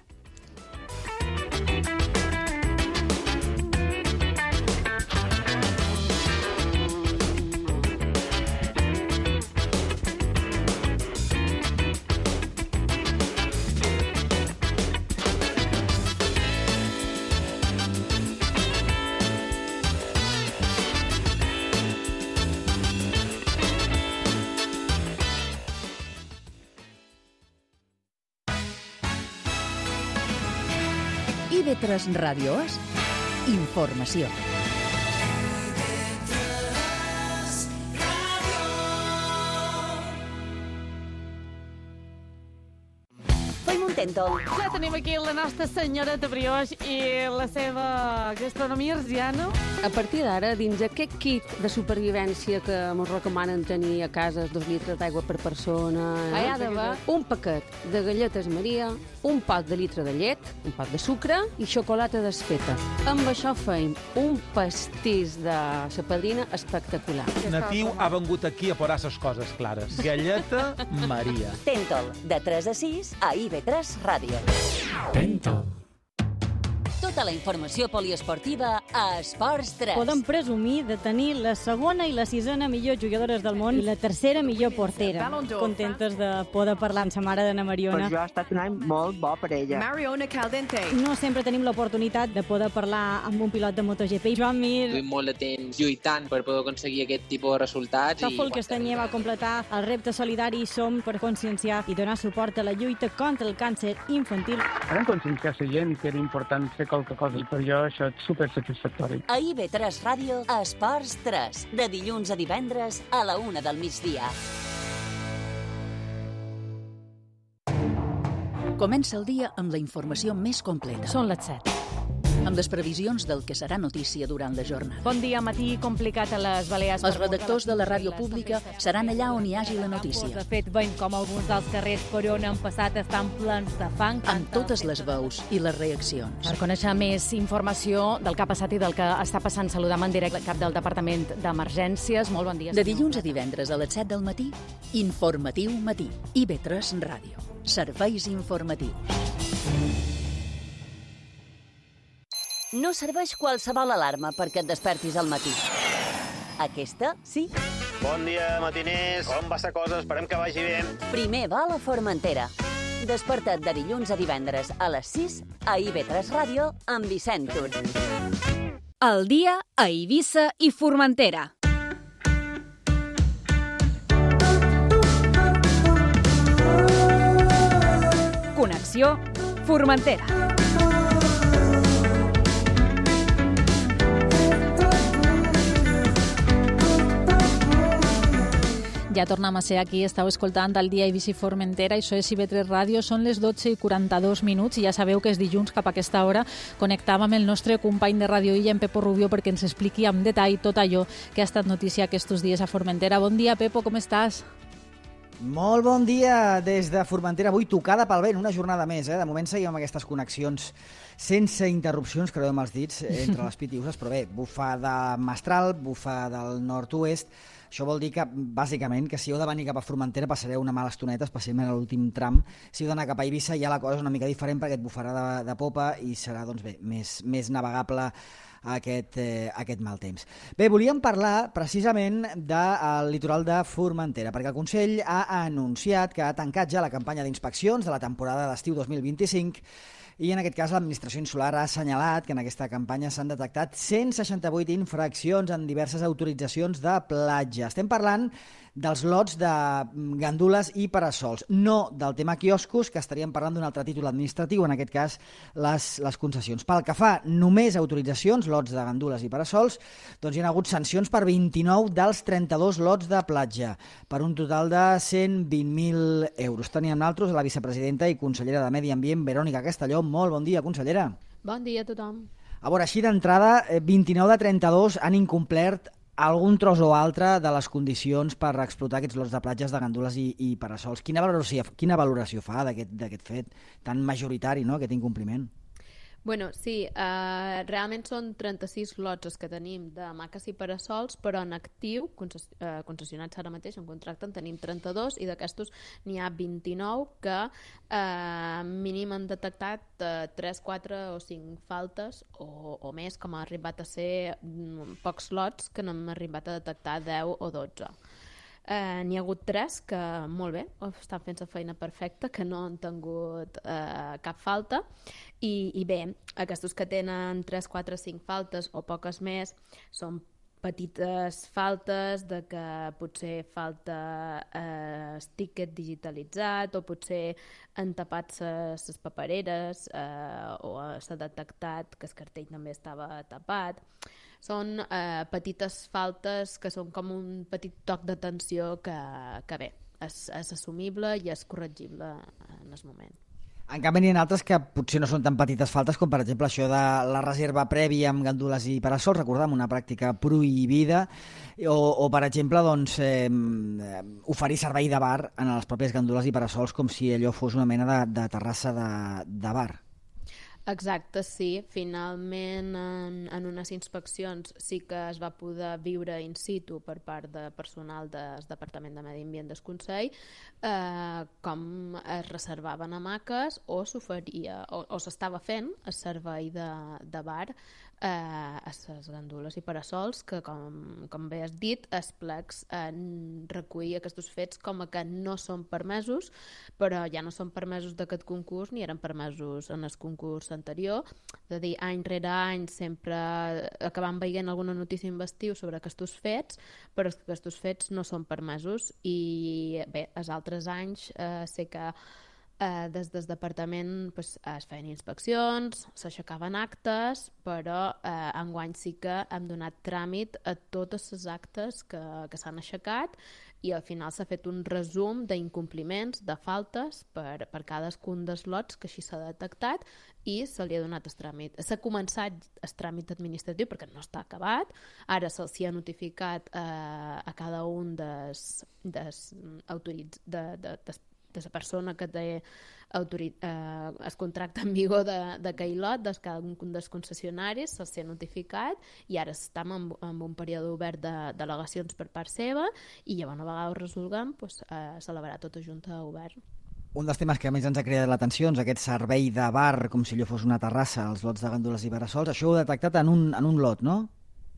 I V tres Ràdio és informació. Tentol. Ja tenim aquí la nostra senyoreta brioix i la seva gastronomia arsiana. A partir d'ara, dins aquest kit de supervivència que ens recomanen tenir a casa, dos litres d'aigua per persona, hi ha d'haver un paquet de galletes Maria, un pot de litre de llet, un pot de sucre i xocolata desfeta. Amb això feim un pastís de la padrina espectacular. Natiu ha vengut aquí a posar les coses clares. Galleta Maria. Tentol, de tres a sis a I V tres Ràdio. Tentol. Tota la informació poliesportiva a Esports tres. Podem presumir de tenir la segona i la sisena millors jugadores del món i la tercera millor portera. Contentes de poder parlar amb sa mare d'Anna Mariona. Per jo ha estat un any molt bo per ella. Mariona Caldente. No sempre tenim l'oportunitat de poder parlar amb un pilot de MotoGP. Joan Mir. Duim molt de temps lluitant per poder aconseguir aquest tipus de resultats. Tòfol Castanyer va completar el repte solidari Som per conscienciar i donar suport a la lluita contra el càncer infantil. Vam conscienciar la gent que era important fer qualque cosa i per jo això és supersatisfactori. A I V tres Ràdio, Esports tres, de dilluns a divendres a la una del migdia. Comença el dia amb la informació més completa. Són les set. Amb les previsions del que serà notícia durant la jornada. Bon dia, matí complicat a les Balears. Els redactors de la ràdio pública seran allà on hi hagi la notícia. De fet, veiem com alguns dels carrers Corona han passat estan plens de fang. Amb totes les veus i les reaccions. Per conèixer més informació del que ha passat i del que està passant, saludam en directe el cap del Departament d'Emergències. Molt bon dia. De dilluns a divendres a les set del matí, Informatiu Matí. I V tres Ràdio. Serveis informatius. No serveix qualsevol alarma perquè et despertis al matí. Aquesta, sí. Bon dia, matiners. Com va la cosa? Esperem que vagi bé. Primer va a la Formentera. Desperta't de dilluns a divendres a les sis a I V tres Ràdio amb Vicent Tur. El dia a Eivissa i Formentera. Connexió Formentera. Ja tornem a ser aquí, estàu escoltant el dia Eivissa i Formentera, això és I V tres Ràdio, són les dotze i quaranta-dos minuts i ja sabeu que és dilluns cap a aquesta hora connectàvem amb el nostre company de Ràdio Illa, en Pepo Rubio, perquè ens expliqui amb detall tot allò que ha estat notícia aquests dies a Formentera. Bon dia, Pepo, com estàs? Molt bon dia des de Formentera, avui tocada pel vent, una jornada més, eh? De moment seguim amb aquestes connexions sense interrupcions, creuem els dits, entre les pitiuses, però bé, bufa de mestral, bufa del nord-oest. Això vol dir que, bàsicament, que si heu de venir cap a Formentera passareu una mala estoneta, especialment a l'últim tram. Si heu d'anar cap a Eivissa ja la cosa és una mica diferent perquè et bufarà de, de popa i serà, doncs bé, més, més navegable aquest, eh, aquest mal temps. Bé, volíem parlar precisament del litoral de Formentera, perquè el Consell ha anunciat que ha tancat ja la campanya d'inspeccions de la temporada d'estiu dos mil vint-i-cinc i en aquest cas l'administració insular ha assenyalat que en aquesta campanya s'han detectat cent seixanta-vuit infraccions en diverses autoritzacions de platja. Estem parlant dels lots de gandules i parasols, no del tema quioscos, que estaríem parlant d'un altre títol administratiu, en aquest cas les, les concessions. Pel que fa només a autoritzacions, lots de gandules i parasols, doncs hi ha hagut sancions per vint-i-nou dels trenta-dos lots de platja, per un total de cent vint mil euros. Teníem nosaltres la vicepresidenta i consellera de Medi Ambient, Verònica Castelló. Molt bon dia, consellera. Bon dia a tothom. A veure, així d'entrada, vint-i-nou de trenta-dos han incomplert algun tros o altre de les condicions per explotar aquests lots de platges de gandules i, i parasols. Quina valoració, quina valoració fa d'aquest fet tan majoritari, no?, aquest incompliment? Bueno, sí, eh, realment són trenta-sis lots els que tenim de hamaques i parasols, però en actiu, concessi eh, concessionats ara mateix en contracte, en tenim trenta-dos i d'aquestos n'hi ha vint-i-nou que eh, mínim han detectat eh, tres, quatre o cinc faltes o, o més, com ha arribat a ser mm, pocs lots que n'hem arribat a detectar deu o dotze. Eh, n'hi ha hagut tres que, molt bé, estan fent la feina perfecta, que no han tingut eh, cap falta, i, i bé, aquests que tenen tres, quatre, cinc faltes o poques més són petites faltes de que potser falta eh, el tiquet digitalitzat o potser han tapat les papereres eh, o s'ha detectat que el cartell també estava tapat. Són eh, petites faltes que són com un petit toc d'atenció que, que bé, és, és assumible i és corregible en el moment. En canvi, n'hi ha altres que potser no són tan petites faltes com, per exemple, això de la reserva prèvia amb gandules i parasols, recordem, una pràctica prohibida, o, o per exemple, doncs, eh, oferir servei de bar en les pròpies gandules i parasols com si allò fos una mena de, de terrassa de, de bar. Exacte, sí. Finalment, en, en unes inspeccions sí que es va poder viure in situ per part de personal del Departament de Medi Ambient del Consell eh, com es reservaven hamaques o s'oferia, o, o s'estava fent el servei de, de bar eh, a les gandules i parasols que, com, com bé has dit, els plecs eh, recull aquests fets com a que no són permesos, però ja no són permesos d'aquest concurs ni eren permesos en el concurs anterior, és a dir, any rere any sempre acabam veient alguna notícia investiu sobre aquests fets, però aquests fets no són permesos i bé, els altres anys eh, sé que Eh, des del departament pues, es feien inspeccions, s'aixecaven actes, però eh, enguany sí que hem donat tràmit a totes les actes que, que s'han aixecat i al final s'ha fet un resum d'incompliments, de faltes per, per cadascun dels lots que així s'ha detectat i se li ha donat el tràmit. S'ha començat el tràmit administratiu perquè no està acabat, ara se'ls ha notificat eh, a cada un dels, dels autoritz, de, de, des, de la persona que té autorit, eh, el contracte en vigor d'aquell de, lot, de cada un dels concessionaris, se'ls ha notificat i ara estem en, en un període obert de delegacions per part seva i llavors una vegada ho resolguem pues, eh, celebrarà tota junta obert. Un dels temes que més ens ha cridat l'atenció és aquest servei de bar, com si allò fos una terrassa, als lots de gandules i parasols. Això ho heu detectat en un, en un lot, no?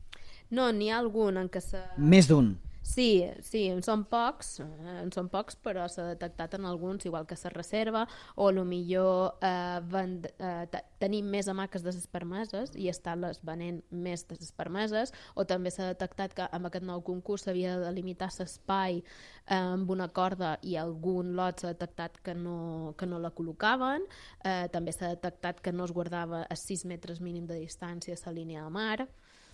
No, n'hi ha algun en què s'ha... Més d'un? Sí, sí, en són pocs, en són pocs, però s'ha detectat en alguns, igual que se reserva, o potser eh, vend, eh, tenim més hamaques de les permeses i estan-les venent més de les permeses, o també s'ha detectat que amb aquest nou concurs s'havia de delimitar l'espai eh, amb una corda i algun lot s'ha detectat que no, que no la col·locaven, eh, també s'ha detectat que no es guardava a sis metres mínim de distància a la línia de mar,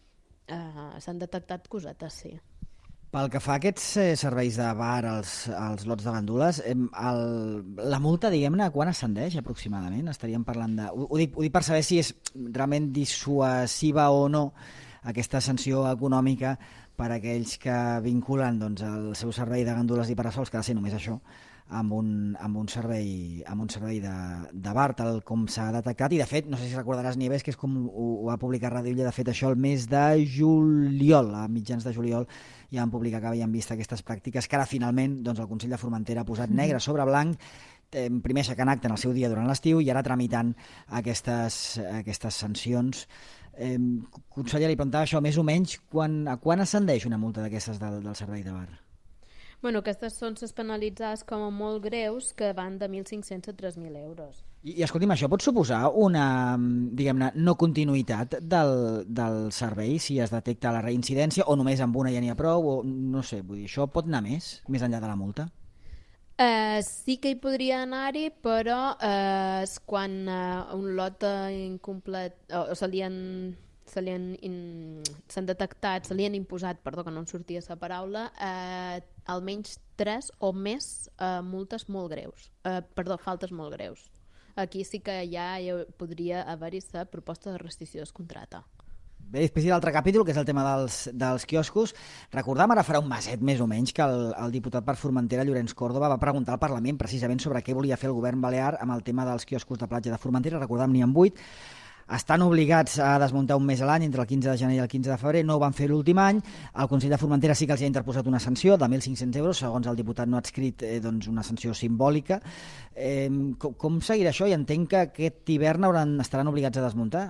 eh, s'han detectat cosetes, sí. Pel que fa a aquests eh, serveis de bar als, als lots de gandules, eh, el, la multa, diguem-ne, quan ascendeix aproximadament? Estaríem parlant de... Ho, ho, dic, ho dic per saber si és realment dissuasiva o no aquesta sanció econòmica per a aquells que vinculen doncs, el seu servei de gandules i parasols, que ha de ser només això, amb un, amb un servei, amb un servei de, de bar, tal com s'ha detectat, i de fet, no sé si recordaràs, Nieves, que és com ho, ho va publicar Ràdio Illa, de fet això el mes de juliol, a mitjans de juliol, ja van publicar que havien vist aquestes pràctiques, que ara finalment doncs, el Consell de Formentera ha posat negre sobre blanc, eh, primer aixecant acte en el seu dia durant l'estiu i ara tramitant aquestes, aquestes sancions. Eh, conseller, li preguntava això, més o menys, quan, a quan ascendeix una multa d'aquestes del, del servei de bar? Bueno, aquestes són les penalitzades com a molt greus, que van de mil cinc-cents a tres mil euros. I, i escolti'm, això pot suposar una, diguem-ne, no continuïtat del, del servei si es detecta la reincidència, o només amb una ja n'hi ha prou, o no sé, vull dir, això pot anar més, més enllà de la multa? Uh, sí que hi podria anar-hi, però uh, quan uh, un lot incomplet, o, o se li han, se li han in, s'han detectat, se li han imposat, perdó, que no em sortia la paraula, uh, almenys tres o més uh, multes molt greus, uh, perdó, faltes molt greus. Aquí sí que ja hi podria haver-hi la proposta de rescissió del contracte. Bé, després hi ha l'altre capítol, que és el tema dels, dels quioscos. Recordàvem ara farà un meset més o menys que el, el diputat per Formentera, Llorenç Córdoba, va preguntar al Parlament precisament sobre què volia fer el govern balear amb el tema dels quioscos de platja de Formentera. Recordàvem, n'hi ha vuit. Estan obligats a desmuntar un mes a l'any, entre el quinze de gener i el quinze de febrer, no ho van fer l'últim any. El Consell de Formentera sí que els ha interposat una sanció de mil cinc-cents euros, segons el diputat no adscrit, eh, doncs una sanció simbòlica. Eh, com, com seguirà això? I entenc que aquest hivern hauran, estaran obligats a desmuntar.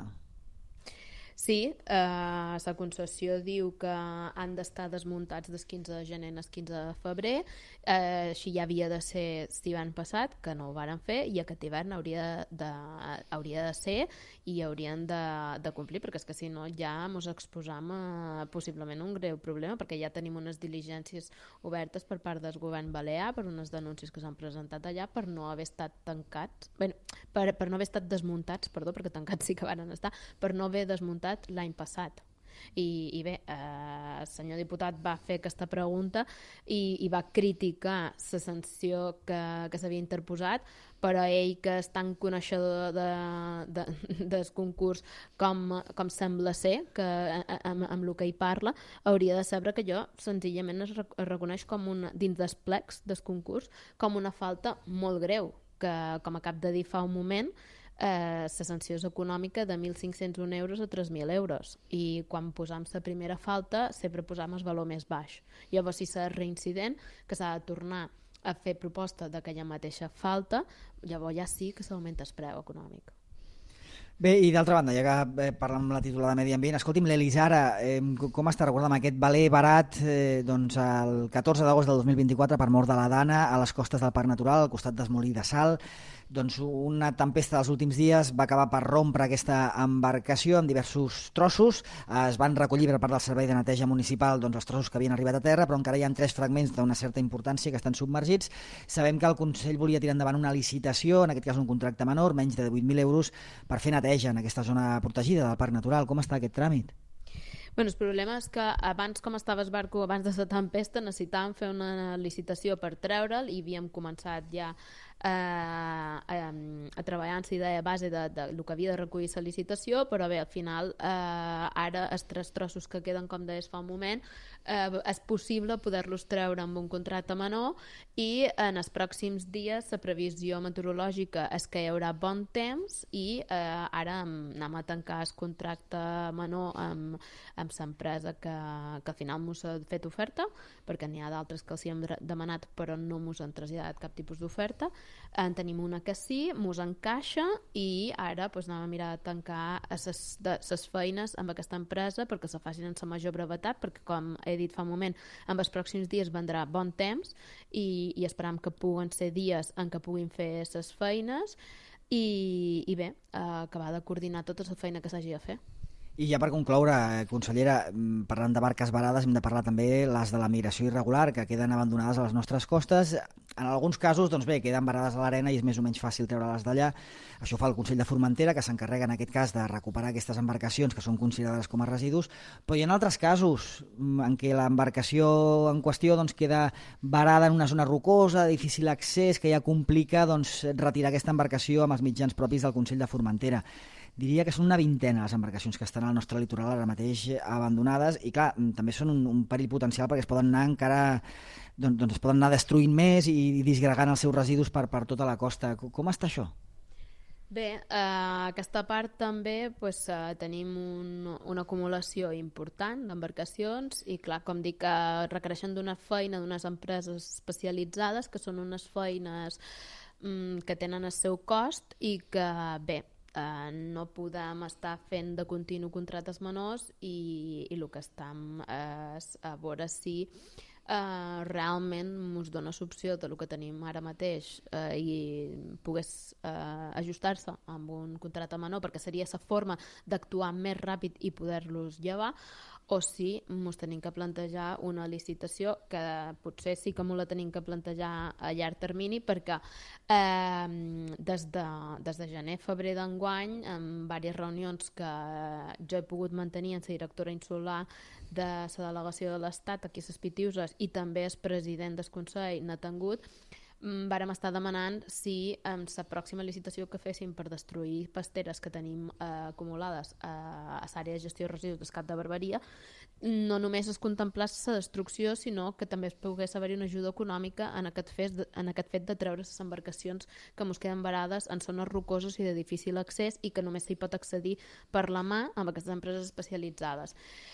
Sí, eh, la concessió diu que han d'estar desmuntats del quinze de gener al quinze de febrer, eh, així ja havia de ser si van passat, que no ho varen fer, i aquest hivern hauria de, hauria de ser i haurien de, de complir, perquè és que si no ja ens exposam a possiblement un greu problema, perquè ja tenim unes diligències obertes per part del govern balear, per unes denúncies que s'han presentat allà per no haver estat tancats, bé, per, per no haver estat desmuntats, perdó, perquè tancats sí que van estar, per no haver desmuntat l'any passat. I, i bé, eh, el senyor diputat va fer aquesta pregunta i, i va criticar la sanció que, que s'havia interposat, però ell, que és tan coneixedor de, de, del concurs com, com sembla ser, que amb, amb el que hi parla, hauria de saber que jo senzillament es, es reconeix com una, dins dels plecs del concurs com una falta molt greu, que com acab de dir fa un moment, Eh, la sanció és econòmica de mil cinc-cents un euros a tres mil euros, i quan posam la primera falta sempre posam el valor més baix. Llavors, si s'és reincident, que s'ha de tornar a fer proposta d'aquella mateixa falta, llavors ja sí que s'augmenta el preu econòmic. Bé, i d'altra banda, ja que eh, parlem amb la titular de Medi Ambient, escolti'm, l'Elisara, eh, com està recordant aquest valer barat eh, doncs el catorze d'agost del dos mil vint-i-quatre per mort de la Dana a les costes del Parc Natural, al costat del Molí de Sal. Doncs una tempesta dels últims dies va acabar per rompre aquesta embarcació en diversos trossos. Es van recollir per part del Servei de Neteja Municipal doncs, els trossos que havien arribat a terra, però encara hi ha tres fragments d'una certa importància que estan submergits. Sabem que el Consell volia tirar endavant una licitació, en aquest cas un contracte menor, menys de divuit mil euros, per fer neteja en aquesta zona protegida del Parc Natural. Com està aquest tràmit? Bueno, el problema és que abans, com estava el barco, abans de la tempesta, necessitàvem fer una licitació per treure'l i havíem començat ja eh, a, a treballar en la idea base de, de, de lo que havia de recollir la licitació, però bé, al final eh, ara els tres trossos que queden, com deies fa un moment, eh, és possible poder-los treure amb un contracte menor, i en els pròxims dies la previsió meteorològica és que hi haurà bon temps, i eh, ara anem a tancar el contracte menor amb, amb l'empresa que, que al final mos ha fet oferta, perquè n'hi ha d'altres que els hi hem demanat però no mos han traslladat cap tipus d'oferta. En tenim una que sí, mos encaixa, i ara pues, anem a mirar de tancar les feines amb aquesta empresa perquè se facin en la major brevetat, perquè com he dit fa un moment, en els pròxims dies vendrà bon temps, i, i esperam que puguen ser dies en què puguin fer les feines, i, i bé, eh, acabar de coordinar tota la feina que s'hagi de fer. I ja per concloure, consellera, parlant de barques varades, hem de parlar també les de la migració irregular, que queden abandonades a les nostres costes. En alguns casos, doncs bé, queden varades a l'arena i és més o menys fàcil treure-les d'allà. Això fa el Consell de Formentera, que s'encarrega en aquest cas de recuperar aquestes embarcacions que són considerades com a residus, però hi ha altres casos en què l'embarcació en qüestió doncs, queda varada en una zona rocosa, de difícil accés, que ja complica doncs, retirar aquesta embarcació amb els mitjans propis del Consell de Formentera. diria que són una vintena les embarcacions que estan al nostre litoral ara mateix abandonades i clar, també són un, un perill potencial perquè es poden anar encara doncs, doncs es poden anar destruint més i disgregant els seus residus per, per tota la costa. Com està això? Bé, eh, aquesta part també pues, eh, tenim un, una acumulació important d'embarcacions i clar, com dic, que requereixen d'una feina d'unes empreses especialitzades que són unes feines mm, que tenen el seu cost i que bé, eh, no podem estar fent de continu contractes menors i, i el que estem és a veure si Uh, realment ens dona l'opció del que tenim ara mateix uh, i pogués uh, ajustar-se amb un contracte menor perquè seria la forma d'actuar més ràpid i poder-los llevar, o si ens tenim que plantejar una licitació que potser sí que ens la tenim que plantejar a llarg termini perquè eh, des, de, des de gener-febrer d'enguany, en diverses reunions que jo he pogut mantenir amb la directora insular de la delegació de l'Estat aquí a les Pitiuses i també el president del Consell n'ha tingut, vàrem estar demanant si en la pròxima licitació que féssim per destruir pasteres que tenim eh, acumulades a, a l'àrea de gestió de residus del Cap de Barberia, no només es contemplés la destrucció, sinó que també es pogués haver-hi una ajuda econòmica en aquest, fet, en aquest fet de treure les embarcacions que ens queden varades en zones rocoses i de difícil accés i que només s'hi pot accedir per la mà amb aquestes empreses especialitzades.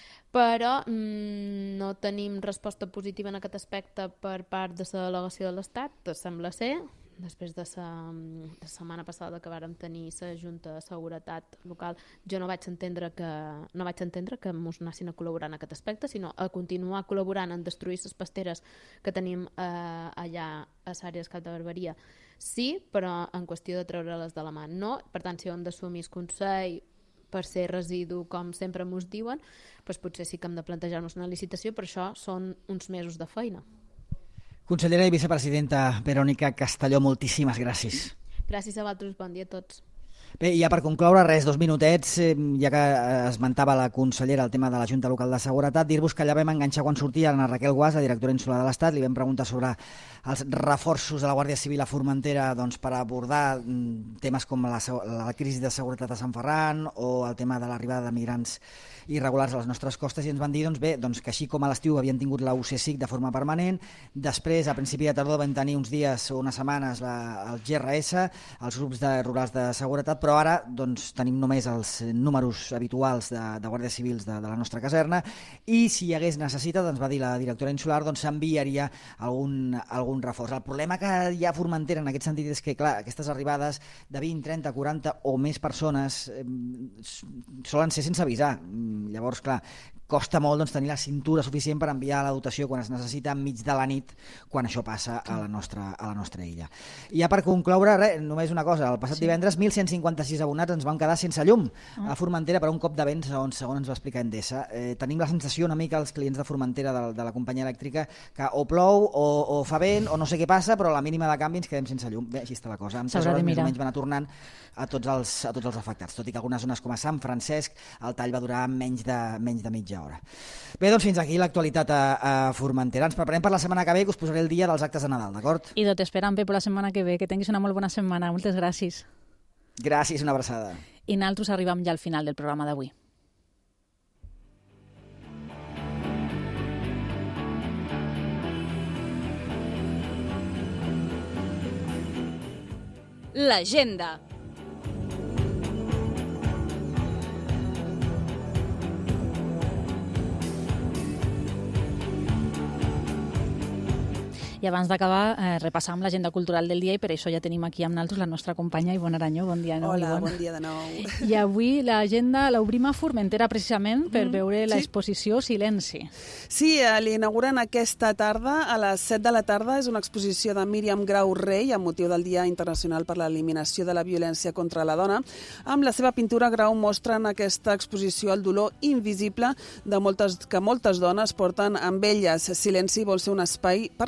Però mm, no tenim resposta positiva en aquest aspecte per part de la delegació de l'Estat, sembla ser, després de la, de la setmana passada que vàrem tenir la Junta de Seguretat Local, jo no vaig entendre que no vaig entendre que ens anessin a col·laborar en aquest aspecte, sinó a continuar col·laborant en destruir les pasteres que tenim eh, allà a l'àrea del Cap de Barberia. Sí, però en qüestió de treure-les de la mà no, per tant, si ho hem d'assumir el Consell per ser residu, com sempre ens diuen, doncs potser sí que hem de plantejar-nos una licitació, però això són uns mesos de feina. Consellera i vicepresidenta Verònica Castelló, moltíssimes gràcies. Gràcies a vosaltres, bon dia a tots. Bé, ja per concloure, res, dos minutets, eh, ja que esmentava la consellera el tema de la Junta Local de Seguretat, dir-vos que allà vam enganxar quan sortia Ana Raquel Guas, la directora insular de l'Estat, li vam preguntar sobre els reforços de la Guàrdia Civil a Formentera doncs, per abordar mm, temes com la, la crisi de seguretat a Sant Ferran o el tema de l'arribada de migrants irregulars a les nostres costes, i ens van dir doncs, bé, doncs, que així com a l'estiu havien tingut la U C S I C de forma permanent, després, a principi de tardor, vam tenir uns dies o unes setmanes la, el G R S, els grups de rurals de seguretat, però ara doncs, tenim només els números habituals de, de guàrdies civils de, de la nostra caserna, i si hi hagués necessitat, ens va dir la directora insular, doncs s'enviaria algun, algun reforç. El problema que hi ha a Formentera en aquest sentit és que, clar, aquestes arribades de vint, trenta, quaranta o més persones eh, solen ser sense avisar. Llavors, clar, costa molt doncs, tenir la cintura suficient per enviar la dotació quan es necessita enmig de la nit, quan això passa a la nostra, a la nostra illa. I ja per concloure, res, només una cosa, el passat sí. divendres mil cent cinquanta-sis abonats ens vam quedar sense llum ah. a Formentera per un cop de vent, segons, segons ens va explicar Endesa. Eh, tenim la sensació una mica els clients de Formentera de, de la companyia elèctrica que o plou o, o fa vent o no sé què passa, però a la mínima de canvi ens quedem sense llum. Bé, així està la cosa. En tres hores més o menys va anar tornant a tots, els, a tots els afectats, tot i que algunes zones com a Sant Francesc el tall va durar menys de, menys de mitja hora. Bé, doncs fins aquí l'actualitat a, a Formentera. Ens preparem per la setmana que ve, que us posaré el dia dels actes de Nadal, d'acord? I tot esperant, Pep, per la setmana que ve. Que tinguis una molt bona setmana. Moltes gràcies. Gràcies, una abraçada. I nosaltres arribem ja al final del programa d'avui. L'agenda. I abans d'acabar, eh, repassam l'agenda cultural del dia i per això ja tenim aquí amb nosaltres la nostra companya Ivonne Aranyó. Bon dia de nou, Hola, Ivonne. bon dia de nou. I avui l'agenda l'obrim a Formentera precisament per mm, veure sí. l'exposició Silenci. Sí, eh, l'inauguren aquesta tarda a les set de la tarda. És una exposició de Míriam Grau Rey amb motiu del Dia Internacional per l'Eliminació de la Violència contra la Dona. Amb la seva pintura, Grau mostra en aquesta exposició el dolor invisible de moltes, que moltes dones porten amb elles. Silenci vol ser un espai per reflexionar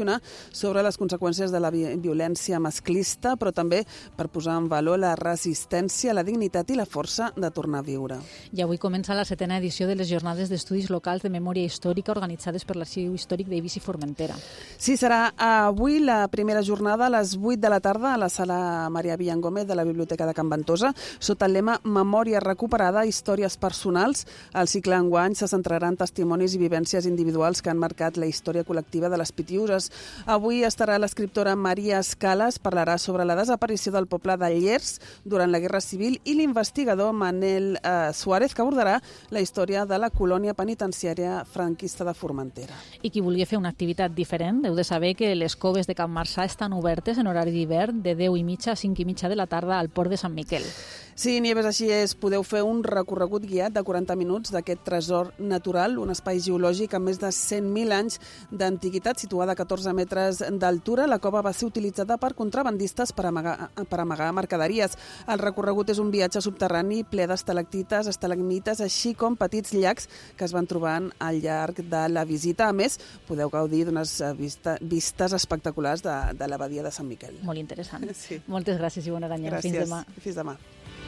reflexiona sobre les conseqüències de la violència masclista, però també per posar en valor la resistència, la dignitat i la força de tornar a viure. I avui comença la setena edició de les Jornades d'Estudis Locals de Memòria Històrica organitzades per l'Arxiu Històric d'Eivissa i Formentera. Sí, serà avui la primera jornada a les vuit de la tarda a la sala Maria Villangómez de la Biblioteca de Can Ventosa, sota el lema Memòria recuperada, històries personals. El cicle enguany se centrarà en testimonis i vivències individuals que han marcat la història col·lectiva de les Pitiüses. Avui estarà l'escriptora Maria Escalas, parlarà sobre la desaparició del poble de Llers durant la Guerra Civil, i l'investigador Manel eh, Suárez, que abordarà la història de la colònia penitenciària franquista de Formentera. I qui vulgui fer una activitat diferent, heu de saber que les coves de Can Marçà estan obertes en horari d'hivern de deu i mitja a cinc i mitja de la tarda al Port de Sant Miquel. Sí, Nieves, així és. Podeu fer un recorregut guiat de quaranta minuts d'aquest tresor natural, un espai geològic amb més de cent mil anys d'antiguitat, situada a catorze metres d'altura. La cova va ser utilitzada per contrabandistes per amagar, per amagar mercaderies. El recorregut és un viatge subterrani ple d'estalactites, estalagmites, així com petits llacs que es van trobant al llarg de la visita. A més, podeu gaudir d'unes vista, vistes espectaculars de, de l'abadia de Sant Miquel. Molt interessant. Sí. Moltes gràcies i bona aranya. Gràcies. Fins demà. Fins demà.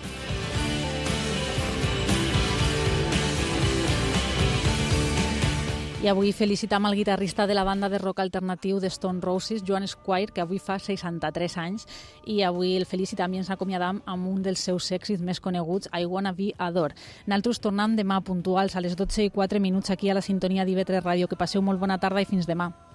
I avui felicitam el guitarrista de la banda de rock alternatiu de Stone Roses, Joan Squire, que avui fa seixanta-tres anys, i avui el felicitam i ens acomiadam amb un dels seus èxits més coneguts, I Wanna Be Adore. Nosaltres tornem demà puntuals a les dotze i quatre minuts aquí a la sintonia d'I V tres Ràdio. Que passeu molt bona tarda i fins demà.